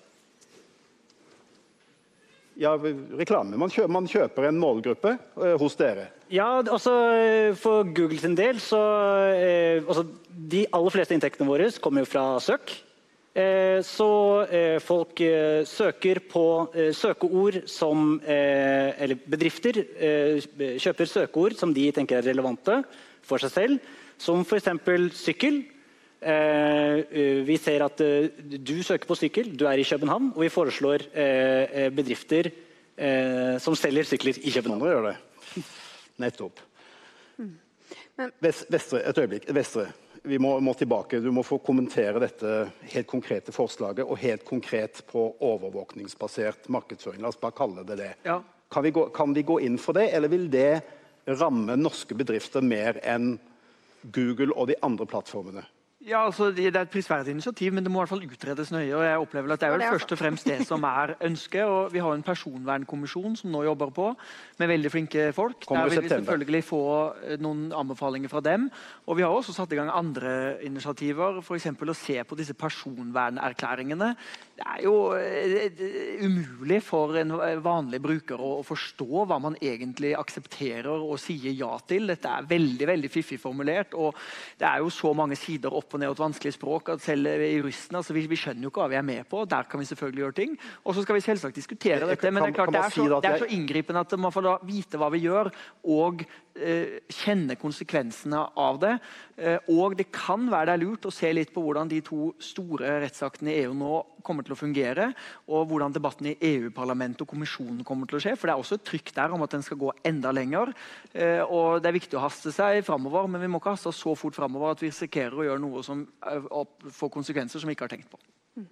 Ja, reklame. Man kjøper, man kjøper en målgruppe eh, hos dere. Ja, altså for Google sin del, så eh, altså, de aller fleste inntektene våre kommer jo fra søk. Eh, så eh, folk eh, søker på eh, søkeord som, eh, eller bedrifter eh, kjøper søkeord som de tenker er relevante for seg selv, som for eksempel sykkel. Eh, vi ser at eh, du søker på sykkel, du er i København, og vi foreslår eh, bedrifter eh, som selger sykler i København. Andre gjør det. Nettopp. Vest, Vestre, et øyeblikk. Vestre. vi må, må tilbake. Du må få kommentere dette helt konkrete forslaget, og helt konkret på overvåkningsbasert markedsføring. La oss bare kalle det det. Ja. Kan vi, gå, kan vi gå inn for det, eller vil det ramme norske bedrifter mer enn Google og de andre plattformene? Ja, altså, Det er et prisverdig initiativ, men det må i hvert fall utredes nøye. og jeg opplever at Det er vel først og fremst det som er ønsket. og Vi har en personvernkommisjon som nå jobber på, med veldig flinke folk. Kommer Der vil vi september. selvfølgelig få noen anbefalinger fra dem. Og Vi har også satt i gang andre initiativer, f.eks. å se på disse personvernerklæringene. Det er jo eh, umulig for en vanlig bruker å, å forstå hva man egentlig aksepterer og sier ja til. Dette er veldig veldig fiffig formulert, og det er jo så mange sider opp og ned og et vanskelig språk at selv i russen, altså vi, vi skjønner jo ikke hva vi er med på. Der kan vi selvfølgelig gjøre ting. Og så skal vi selvsagt diskutere dette, men det er klart det er så, det er så inngripende at man får da vite hva vi gjør, og eh, kjenne konsekvensene av det. Eh, og det kan være det er lurt å se litt på hvordan de to store rettsaktene i E U nå kommer til å fungere, og hvordan debatten i E U-parlamentet og kommisjonen kommer til å skje, for det er også et trykk der om at den skal gå enda lenger. Eh, og det er viktig å haste seg fremover, men vi må ikke haste oss så fort fremover at vi risikerer å gjøre noe som får konsekvenser som vi ikke har tenkt på.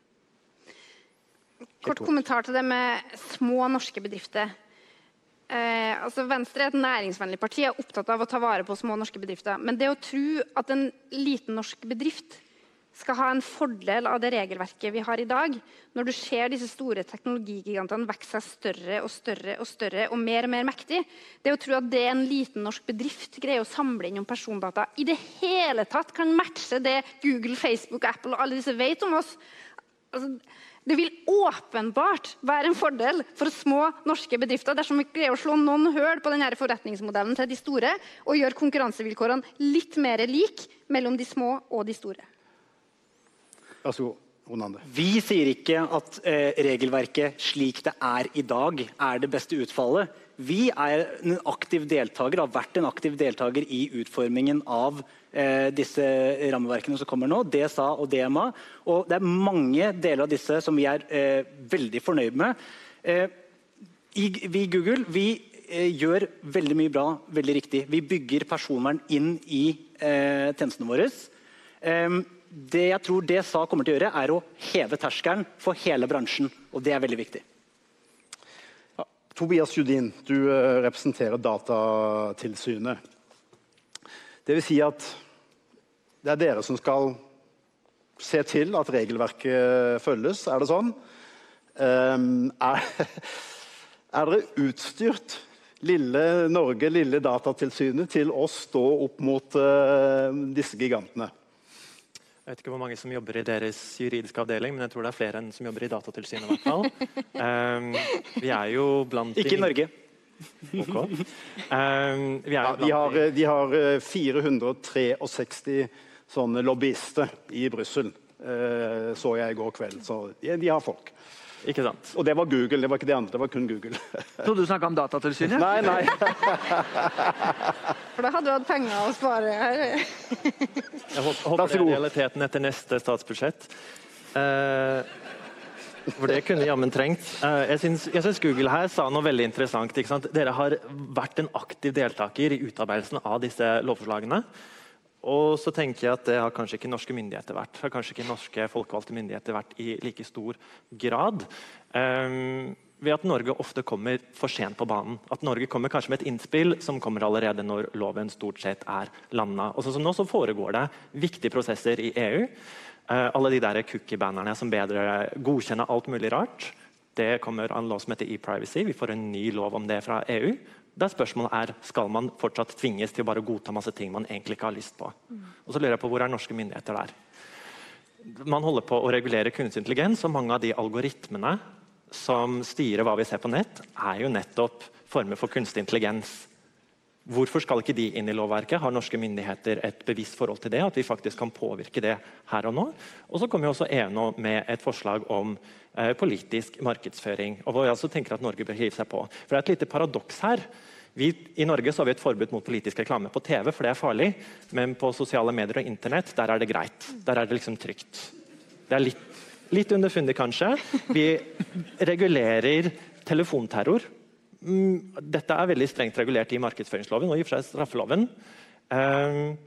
Kort kommentar til det med små norske bedrifter. Eh, altså Venstre er et næringsvennlig parti, er opptatt av å ta vare på små norske bedrifter. Men det å tro at en liten norsk bedrift skal ha en fordel av det regelverket vi har i dag, når du ser disse store teknologigigantene vokse seg større og større og større og mer og mer mektig, det å tro at det en liten norsk bedrift greier å samle inn om persondata i det hele tatt kan matche det Google, Facebook, Apple og alle disse vet om oss, altså, det vil åpenbart være en fordel for små norske bedrifter dersom vi greier å slå noen høl på denne forretningsmodellen til de store og gjøre konkurransevilkårene litt mer lik mellom de små og de store. Vær så god, Ronander. Vi sier ikke at eh, regelverket slik det er i dag er det beste utfallet. Vi er en aktiv deltaker, har vært en aktiv deltaker i utformingen av eh, disse rammeverkene som kommer nå, D S A og D M A. Og det er mange deler av disse som vi er eh, veldig fornøyd med. Eh, i, vi i Google vi eh, gjør veldig mye bra, veldig riktig. Vi bygger personvern inn i eh, tjenestene våre. Eh, Det jeg tror D S A kommer til å gjøre, er å heve terskelen for hele bransjen, og det er veldig viktig. Ja, Tobias Judin, du uh, representerer Datatilsynet. Det vil si at det er dere som skal se til at regelverket følges, er det sånn? Um, er, er dere utstyrt, lille Norge, lille Datatilsynet, til å stå opp mot uh, disse gigantene? Jeg vet ikke hvor mange som jobber i deres juridiske avdeling, men jeg tror det er flere enn som jobber i Datatilsynet i hvert fall. Um, vi er jo blant de... Ikke i Norge. Ok. Um, vi, er ja, jo de, har, de... de har fire hundre sekstitre sånne lobbyister i Brussel, uh, så jeg i går kveld. Så de, de har folk. Ikke sant? Og det var Google, det var ikke de andre, det var kun Google. Så du snakket om Datatilsynet? Nei, nei. For da hadde du hatt penger å spare her. Jeg håper, håper det er realiteten etter neste statsbudsjett. Uh, for det kunne jammen trengt. Uh, jeg, synes, jeg synes Google her sa noe veldig interessant. Ikke sant? Dere har vært en aktiv deltaker i utarbeidelsen av disse lovforslagene. Og så tenker jeg at det har kanskje ikke norske myndigheter vært. Har kanskje ikke norske folkevalgte myndigheter vært i like stor grad. Um, ved at Norge ofte kommer for sent på banen. At Norge kommer kanskje med et innspill som kommer allerede når loven stort sett er landet. Og sånn som nå så foregår det viktige prosesser i E U. Uh, alle de der cookie-bannerne som bedre godkjenner alt mulig rart. Det kommer en lov som heter e-privacy. Vi får en ny lov om det fra E U. Der spørsmålet er, skal man fortsatt tvinges til å bare godta masse ting man egentlig ikke har lyst på? Og så lurer jeg på, hvor er norske myndigheter der? Man holder på å regulere kunstig intelligens, og mange av de algoritmene som styrer hva vi ser på nett, er jo nettopp former for kunstig intelligens. Hvorfor skal ikke de inn i lovverket? Har norske myndigheter et bevisst forhold til det, at vi faktisk kan påvirke det her og nå? Og så kommer jo også E U nå med et forslag om eh, politisk markedsføring, og hvor jeg også tenker at Norge bør hive seg på. For det er et lite paradoks her. Vi, I Norge så har vi et forbud mot politisk reklame på T V, for det er farlig, men på sosiale medier og internett, der er det greit. Der er det liksom trygt. Det er litt, litt underfundig kanskje. Vi regulerer telefonterror. Dette er veldig strengt regulert i markedsføringsloven og i og for seg straffeloven.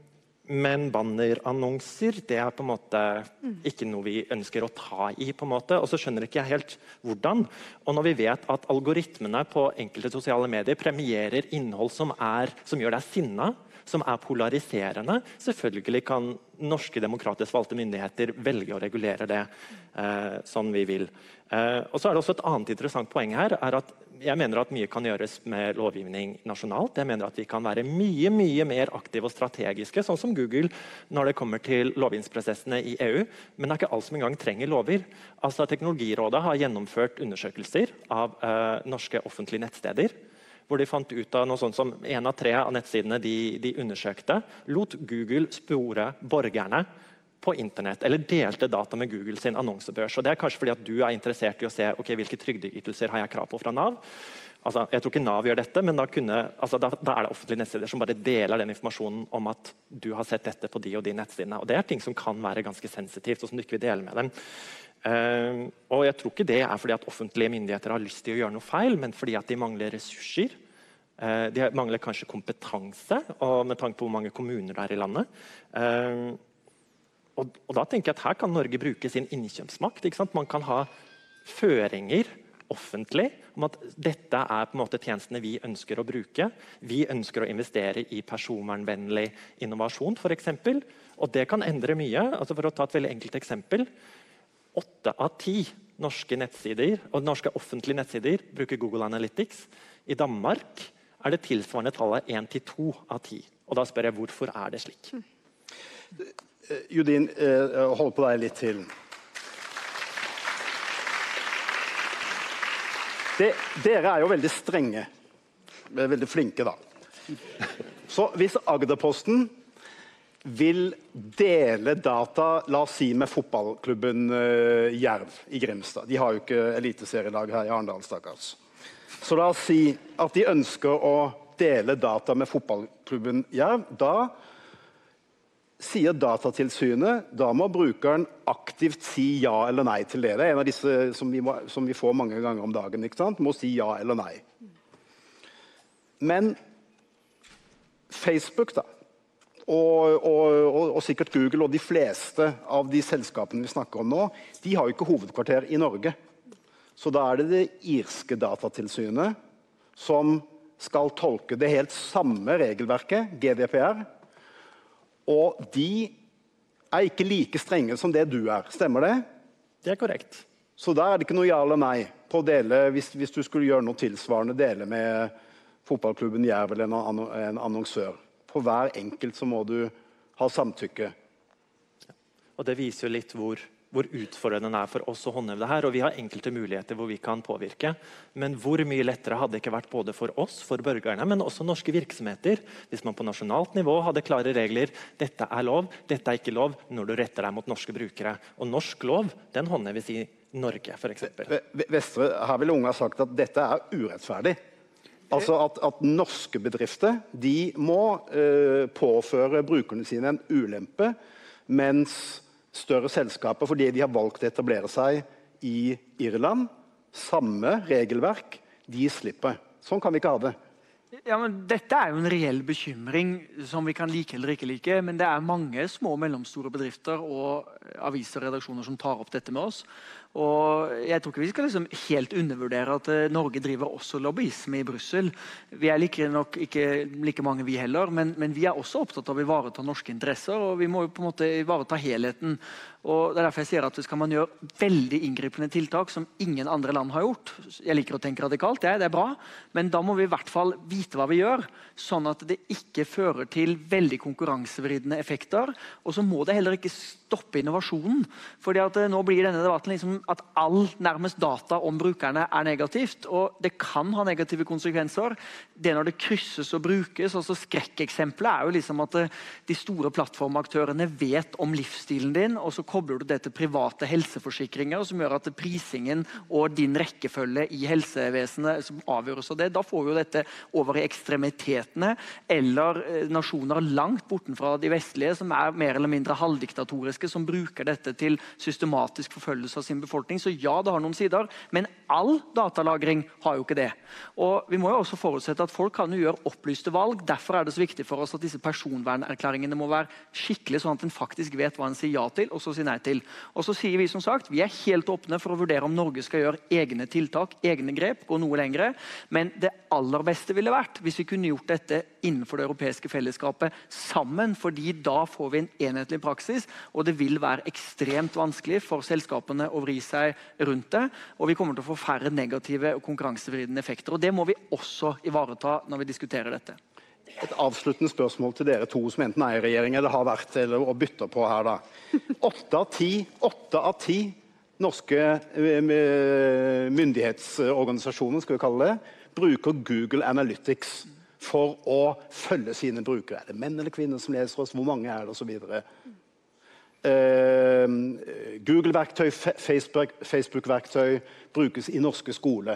Men bannerannonser, det er på en måte ikke noe vi ønsker å ta i, på en måte. Og så skjønner ikke jeg helt hvordan. Og når vi vet at algoritmene på enkelte sosiale medier premierer innhold som, er, som gjør deg sinna, som er polariserende, selvfølgelig kan norske demokratisk valgte myndigheter velge å regulere det eh, som vi vil. Eh, og så er det også et annet interessant poeng her, er at jeg mener at mye kan gjøres med lovgivning nasjonalt. Jeg mener at vi kan være mye, mye mer aktive og strategiske, sånn som Google når det kommer til lovgivningsprosessene i E U. Men det er ikke alt som engang trenger lover. Altså, Teknologirådet har gjennomført undersøkelser av eh, norske offentlige nettsteder, hvor de fant ut av noe sånt som en av tre av nettsidene de, de undersøkte, lot Google spore borgerne på internett, eller delte data med Google sin annonsebørs. Og det er kanskje fordi at du er interessert i å se ok, hvilke trygdeytelser har jeg krav på fra Nav. Altså, jeg tror ikke Nav gjør dette, men da, kunne, altså, da, da er det offentlige nettsider som bare deler den informasjonen om at du har sett dette på de og de nettsidene. Og det er ting som kan være ganske sensitivt, og som du ikke vil dele med dem. Uh, og jeg tror ikke det er fordi at offentlige myndigheter har lyst til å gjøre noe feil, men fordi at de mangler ressurser. Uh, de mangler kanskje kompetanse, og med tanke på hvor mange kommuner det er i landet. Uh, Og, og da tenker jeg at her kan Norge bruke sin innkjøpsmakt. Ikke sant? Man kan ha føringer offentlig om at dette er på en måte tjenestene vi ønsker å bruke. Vi ønsker å investere i personvernvennlig innovasjon, for eksempel. Og det kan endre mye. Altså for å ta et veldig enkelt eksempel. Åtte av ti norske nettsider, og norske offentlige nettsider bruker Google Analytics. I Danmark er det tilsvarende tallet én til to av ti. Og da spør jeg, hvorfor er det slik? Judin, hold på deg litt til. Det, dere er jo veldig strenge. Veldig flinke, da. Så hvis Agderposten vil dele data, la oss si med fotballklubben uh, Jerv i Grimstad. De har jo ikke eliteserielag her i Arendal, stakkars. Så la oss si at de ønsker å dele data med fotballklubben Jerv. Da sier Datatilsynet, da må brukeren aktivt si ja eller nei til det. Det er en av disse som vi, må, som vi får mange ganger om dagen, ikke sant? Må si ja eller nei. Men Facebook da, og, og, og, og sikkert Google og de fleste av de selskapene vi snakker om nå, de har jo ikke hovedkvarter i Norge. Så da er det det irske Datatilsynet som skal tolke det helt samme regelverket, G D P R, og de er ikke like strenge som det du er. Stemmer det? Det er korrekt. Så der er det ikke noe ja eller nei på å dele, hvis, hvis du skulle gjøre noe tilsvarende, dele med fotballklubben Jerv eller en, en annonsør. På hver enkelt så må du ha samtykke. Og det viser jo litt hvor, hvor utfordrende det er for oss å håndheve det her. Og vi har enkelte muligheter hvor vi kan påvirke. Men hvor mye lettere hadde det ikke vært både for oss, for borgerne, men også norske virksomheter. Hvis man på nasjonalt nivå hadde klare regler. Dette er lov, dette er ikke lov, når du retter deg mot norske brukere. Og norsk lov, den håndheves i Norge, for eksempel. Vestre, her ville unge ha sagt at dette er urettferdig. Altså at, at norske bedrifter, de må eh, påføre brukerne sine en ulempe, mens større selskaper, fordi de har valgt å etablere seg i Irland, samme regelverk, de slipper. Sånn kan vi ikke ha det. Ja, men dette er jo en reell bekymring som vi kan like eller ikke like, men det er mange små og mellomstore bedrifter og aviser og redaksjoner som tar opp dette med oss. Og jeg tror ikke vi skal liksom helt undervurdere at uh, Norge driver også lobbyisme i Brussel. Vi er like nok ikke like mange vi heller, men, men vi er også opptatt av å ivareta norske interesser, og vi må jo på en måte ivareta helheten. Og det er derfor jeg sier at skal man gjøre veldig inngripende tiltak som ingen andre land har gjort. Jeg liker å tenke radikalt, ja, det er bra, men da må vi i hvert fall vite hva vi gjør, sånn at det ikke fører til veldig konkurransevridende effekter, og så må det heller ikke stoppe innovasjonen, fordi at uh, nå blir denne debatten liksom at all nærmest data om brukerne er negativt, og det kan ha negative konsekvenser. Det når det krysses og brukes, altså skrekkeksempelet er jo liksom at de store plattformaktørene vet om livsstilen din, og så kobler du det til private helseforsikringer, som gjør at prisingen og din rekkefølge i helsevesenet som avgjøres av det, da får vi jo dette over i ekstremitetene, eller nasjoner langt bortenfra de vestlige, som er mer eller mindre halvdiktatoriske menneske som bruker dette til systematisk forfølgelse av sin befolkning. Så ja, det har noen sider, men all datalagring har jo ikke det. Og vi må jo også forutsette at folk kan jo gjøre opplyste valg. Derfor er det så viktig for oss at disse personvernerklæringene må være skikkelig, sånn at en faktisk vet hva en sier ja til, og så sier nei til. Og så sier vi som sagt, vi er helt åpne for å vurdere om Norge skal gjøre egne tiltak, egne grep, gå noe lengre, men det aller beste ville vært hvis vi kunne gjort dette innenfor det europeiske fellesskapet sammen, fordi da får vi en enhetlig praksis, og det vil være ekstremt vanskelig for selskapene å vri seg rundt det, og vi kommer til å få færre negative og konkurransevridende effekter, og det må vi også ivareta når vi diskuterer dette. Et avsluttende spørsmål til dere to som enten er i regjering eller har vært eller å bytte på her da. Åtte av ti, åtte av ti norske myndighetsorganisasjoner, skal vi kalle det, bruker Google Analytics for å følge sine brukere. Er det menn eller kvinner som leser oss? Hvor mange er det? Og så videre. Uh, Google-verktøy, Facebook, Facebook-verktøy brukes i norske skole,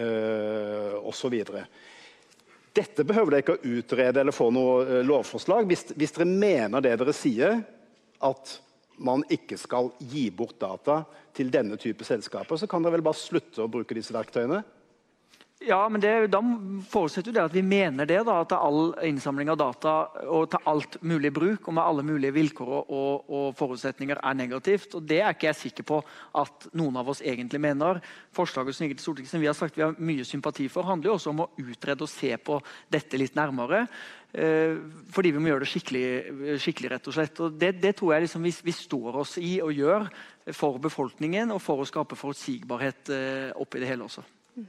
uh, og så videre. Dette behøver dere ikke å utrede eller få noe lovforslag. Hvis, hvis dere mener det dere sier, at man ikke skal gi bort data til denne type selskaper, så kan dere vel bare slutte å bruke disse verktøyene? Ja, men det, da forutsetter det at vi mener det, da, at all innsamling av data og til alt mulig bruk og med alle mulige vilkår og, og forutsetninger er negativt. Og det er ikke jeg sikker på at noen av oss egentlig mener. Forslaget som ligger til Stortinget, som vi har sagt vi har mye sympati for, handler jo også om å utrede og se på dette litt nærmere. Eh, fordi vi må gjøre det skikkelig, skikkelig rett og slett. Og det, det tror jeg liksom vi, vi står oss i og gjør for befolkningen og for å skape forutsigbarhet eh, oppi det hele også.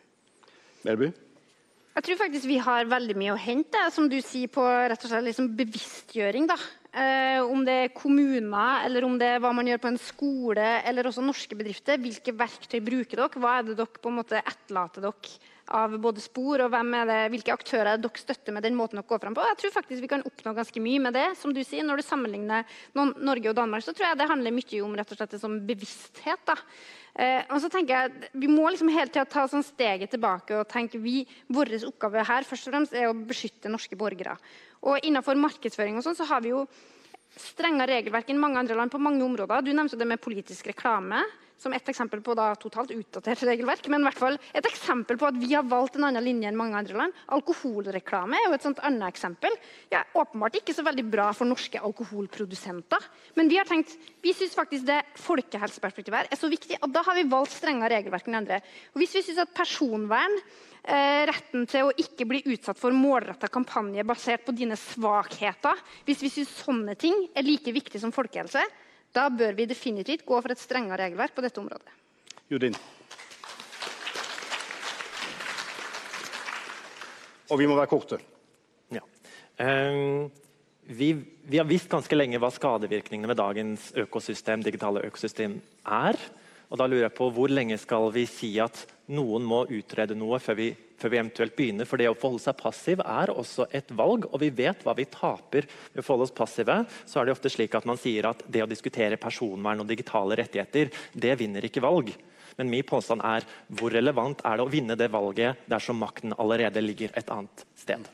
Melby? Jeg tror faktisk vi har veldig mye å hente, som du sier, på rett og slett liksom bevisstgjøring. Da. Eh, om det er kommuner, eller om det er hva man gjør på en skole, eller også norske bedrifter. Hvilke verktøy bruker dere? Hva er det dere på en måte etterlater dere av både spor, og hvem er det, hvilke aktører er det dere støtter med den måten dere går frem på? Jeg tror faktisk vi kan oppnå ganske mye med det, som du sier. Når du sammenligner Norge og Danmark, så tror jeg det handler mye om rett og slett som bevissthet. Da. Eh, og så tenker jeg, Vi må liksom hele tiden ta sånn steget tilbake og tenke vi, vår oppgave her først og fremst er å beskytte norske borgere. Og innenfor markedsføring og sånn, så har vi jo strengere regelverk enn mange andre land på mange områder. Du nevnte det med politisk reklame, som et eksempel på da totalt utdatert regelverk, men i hvert fall et eksempel på at vi har valgt en annen linje enn mange andre land. Alkoholreklame er jo et sånt annet eksempel. Ja, åpenbart ikke så veldig bra for norske alkoholprodusenter, men vi har tenkt, vi synes faktisk det folkehelseperspektivet her er så viktig, at da har vi valgt strengere regelverk enn andre. Og hvis vi synes at personvern, eh, retten til å ikke bli utsatt for målrettet kampanje basert på dine svakheter, hvis vi synes sånne ting er like viktig som folkehelse, da bør vi definitivt gå for et strengere regelverk på dette området. Judin. Og vi må være korte. Ja. Um, vi, vi har visst ganske lenge hva skadevirkningene med dagens økosystem, digitale økosystem er. Og da lurer jeg på hvor lenge skal vi si at noen må utrede noe før vi, før vi eventuelt begynner. For det å forholde seg passiv er også et valg, og vi vet hva vi taper ved å forholde oss passive. Så er det ofte slik at man sier at det å diskutere personvern og digitale rettigheter, det vinner ikke valg. Men min påstand er, hvor relevant er det å vinne det valget dersom makten allerede ligger et annet sted?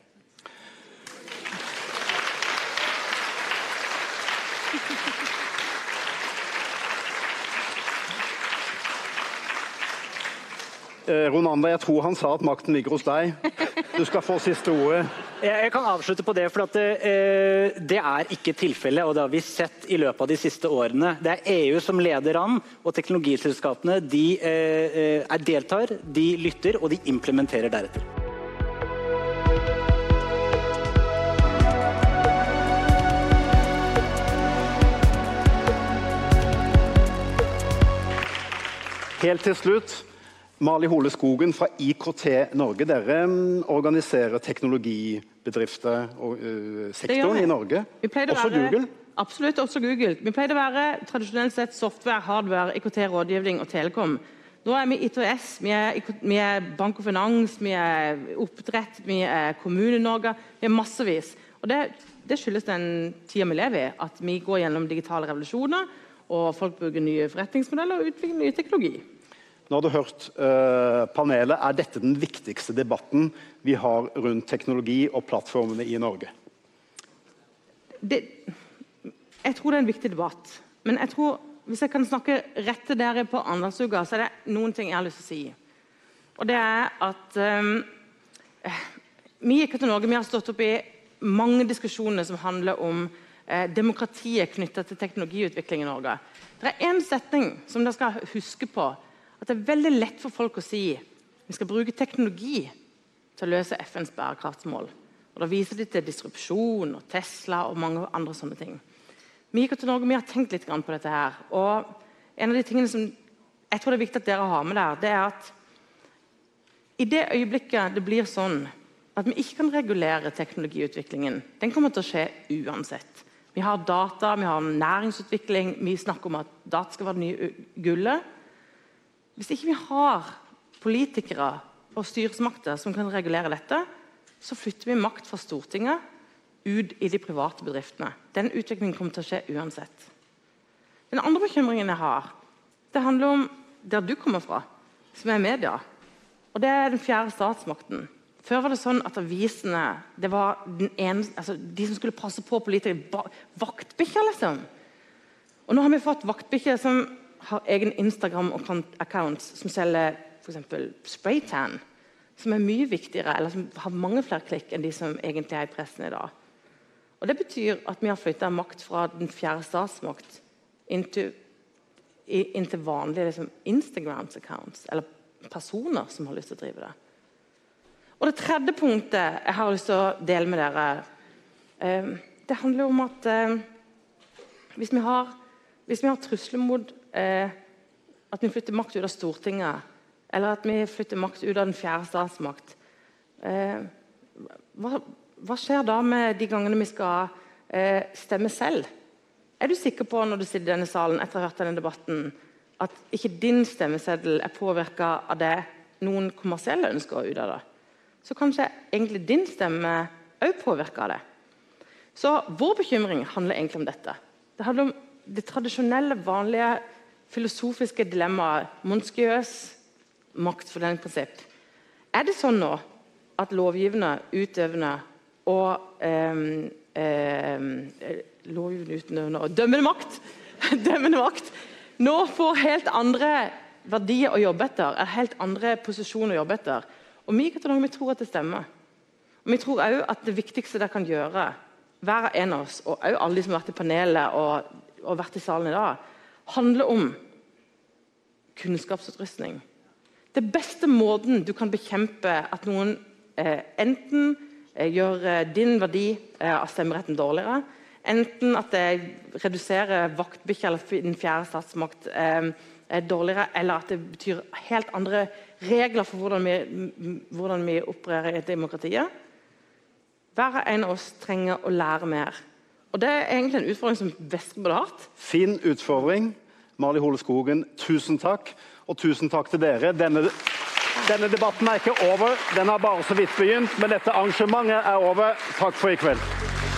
Ronander, jeg tror han sa at makten ligger hos deg. Du skal få siste ordet. Jeg kan avslutte på det, for at det, eh, det er ikke tilfellet, og det har vi sett i løpet av de siste årene. Det er E U som leder an, og teknologiselskapene de eh, er deltar, de lytter, og de implementerer deretter. Helt til slutt, Mali Hole Skogen fra I K T Norge. Dere organiserer teknologibedrifter og uh, sektoren i Norge. Også være, Google? Absolutt, også Google. Vi pleier å være tradisjonelt sett software, hardware, I K T-rådgivning og telekom. Nå er vi I T S, vi er, vi er bank og finans, vi er oppdrett, vi er Kommune-Norge, vi er massevis. Og det, det skyldes den tiden vi lever i, at vi går gjennom digitale revolusjoner, og folk bruker nye forretningsmodeller og utvikler nye teknologi. Nå har du hørt uh, panelet. Er dette den viktigste debatten vi har rundt teknologi og plattformene i Norge? Det, jeg tror det er en viktig debatt. Men jeg tror, hvis jeg kan snakke rett til dere på Arendalsuka, så er det noen ting jeg har lyst til å si. Og det er at um, vi i Ikea til Norge vi har stått opp i mange diskusjoner som handler om eh, demokratiet knyttet til teknologiutvikling i Norge. Det er en setning som dere skal huske på, at det er veldig lett for folk å si vi skal bruke teknologi til å løse F N's bærekraftsmål. Og da viser de til disrupsjon og Tesla og mange andre sånne ting. Vi i Ikea til Norge vi har tenkt litt på dette her, og en av de tingene som jeg tror det er viktig at dere har med der, det er at i det øyeblikket det blir sånn at vi ikke kan regulere teknologiutviklingen, den kommer til å skje uansett. Vi har data, vi har næringsutvikling, vi snakker om at data skal være det nye gullet. Hvis ikke vi har politikere og styresmakter som kan regulere dette, så flytter vi makt fra Stortinget ut i de private bedriftene. Den utviklingen kommer til å skje uansett. Den andre bekymringen jeg har, det handler om der du kommer fra, som er media. Og det er den fjerde statsmakten. Før var det sånn at avisene, det var den ene, altså de som skulle passe på politikere, vaktbikkjer liksom. Og nå har vi fått vaktbikkjer som har egen Instagram-accounts, som selger for eksempel spraytan, som er mye viktigere, eller som har mange flere klikk enn de som egentlig er i pressen i dag. Og det betyr at vi har flyttet makt fra den fjerde statsmakt inn til, inn til vanlige liksom, Instagram-accounts, eller personer som har lyst til å drive det. Og det tredje punktet jeg har lyst til å dele med dere, eh, det handler om at eh, hvis, vi har, hvis vi har trusler mot eh, at vi flytter makt ut av Stortinget, eller at vi flytter makt ut av den fjerde statsmakt, eh, hva, hva skjer da med de gangene vi skal eh, stemme selv? Er du sikker på når du sitter i denne salen etter å ha hørt denne debatten, at ikke din stemmeseddel er påvirket av det noen kommersielle ønsker ut av det? Så kanskje egentlig din stemme også påvirker det. Så vår bekymring handler egentlig om dette. Det handler om det tradisjonelle, vanlige, filosofiske dilemmaet, Montesquieus maktfordelingsprinsipp. Er det sånn nå at lovgivende, utøvende og eh, eh, lovgivende, utøvende og dømmende makt, dømmende makt nå får helt andre verdier å jobbe etter, er helt andre posisjoner å jobbe etter? Og vi, vi tror at det stemmer. Og vi tror også at det viktigste dere kan gjøre, hver en av oss, og også alle de som har vært i panelet og, og vært i salen i dag, handler om kunnskapsutrustning. Det beste måten du kan bekjempe at noen eh, enten eh, gjør eh, din verdi eh, av stemmeretten dårligere, enten at det reduserer vaktbikkja eller den fjerde statsmakt eh, dårligere, eller at det betyr helt andre regler for hvordan vi, hvordan vi opererer i et demokratiet. Hver en av oss trenger å lære mer. Og det er egentlig en utfordring som Vestby burde hatt. Fin utfordring. Marley Hole Skogen, tusen takk. Og tusen takk til dere. Denne, denne debatten er ikke over. Den har bare så vidt begynt, men dette arrangementet er over. Takk for i kveld.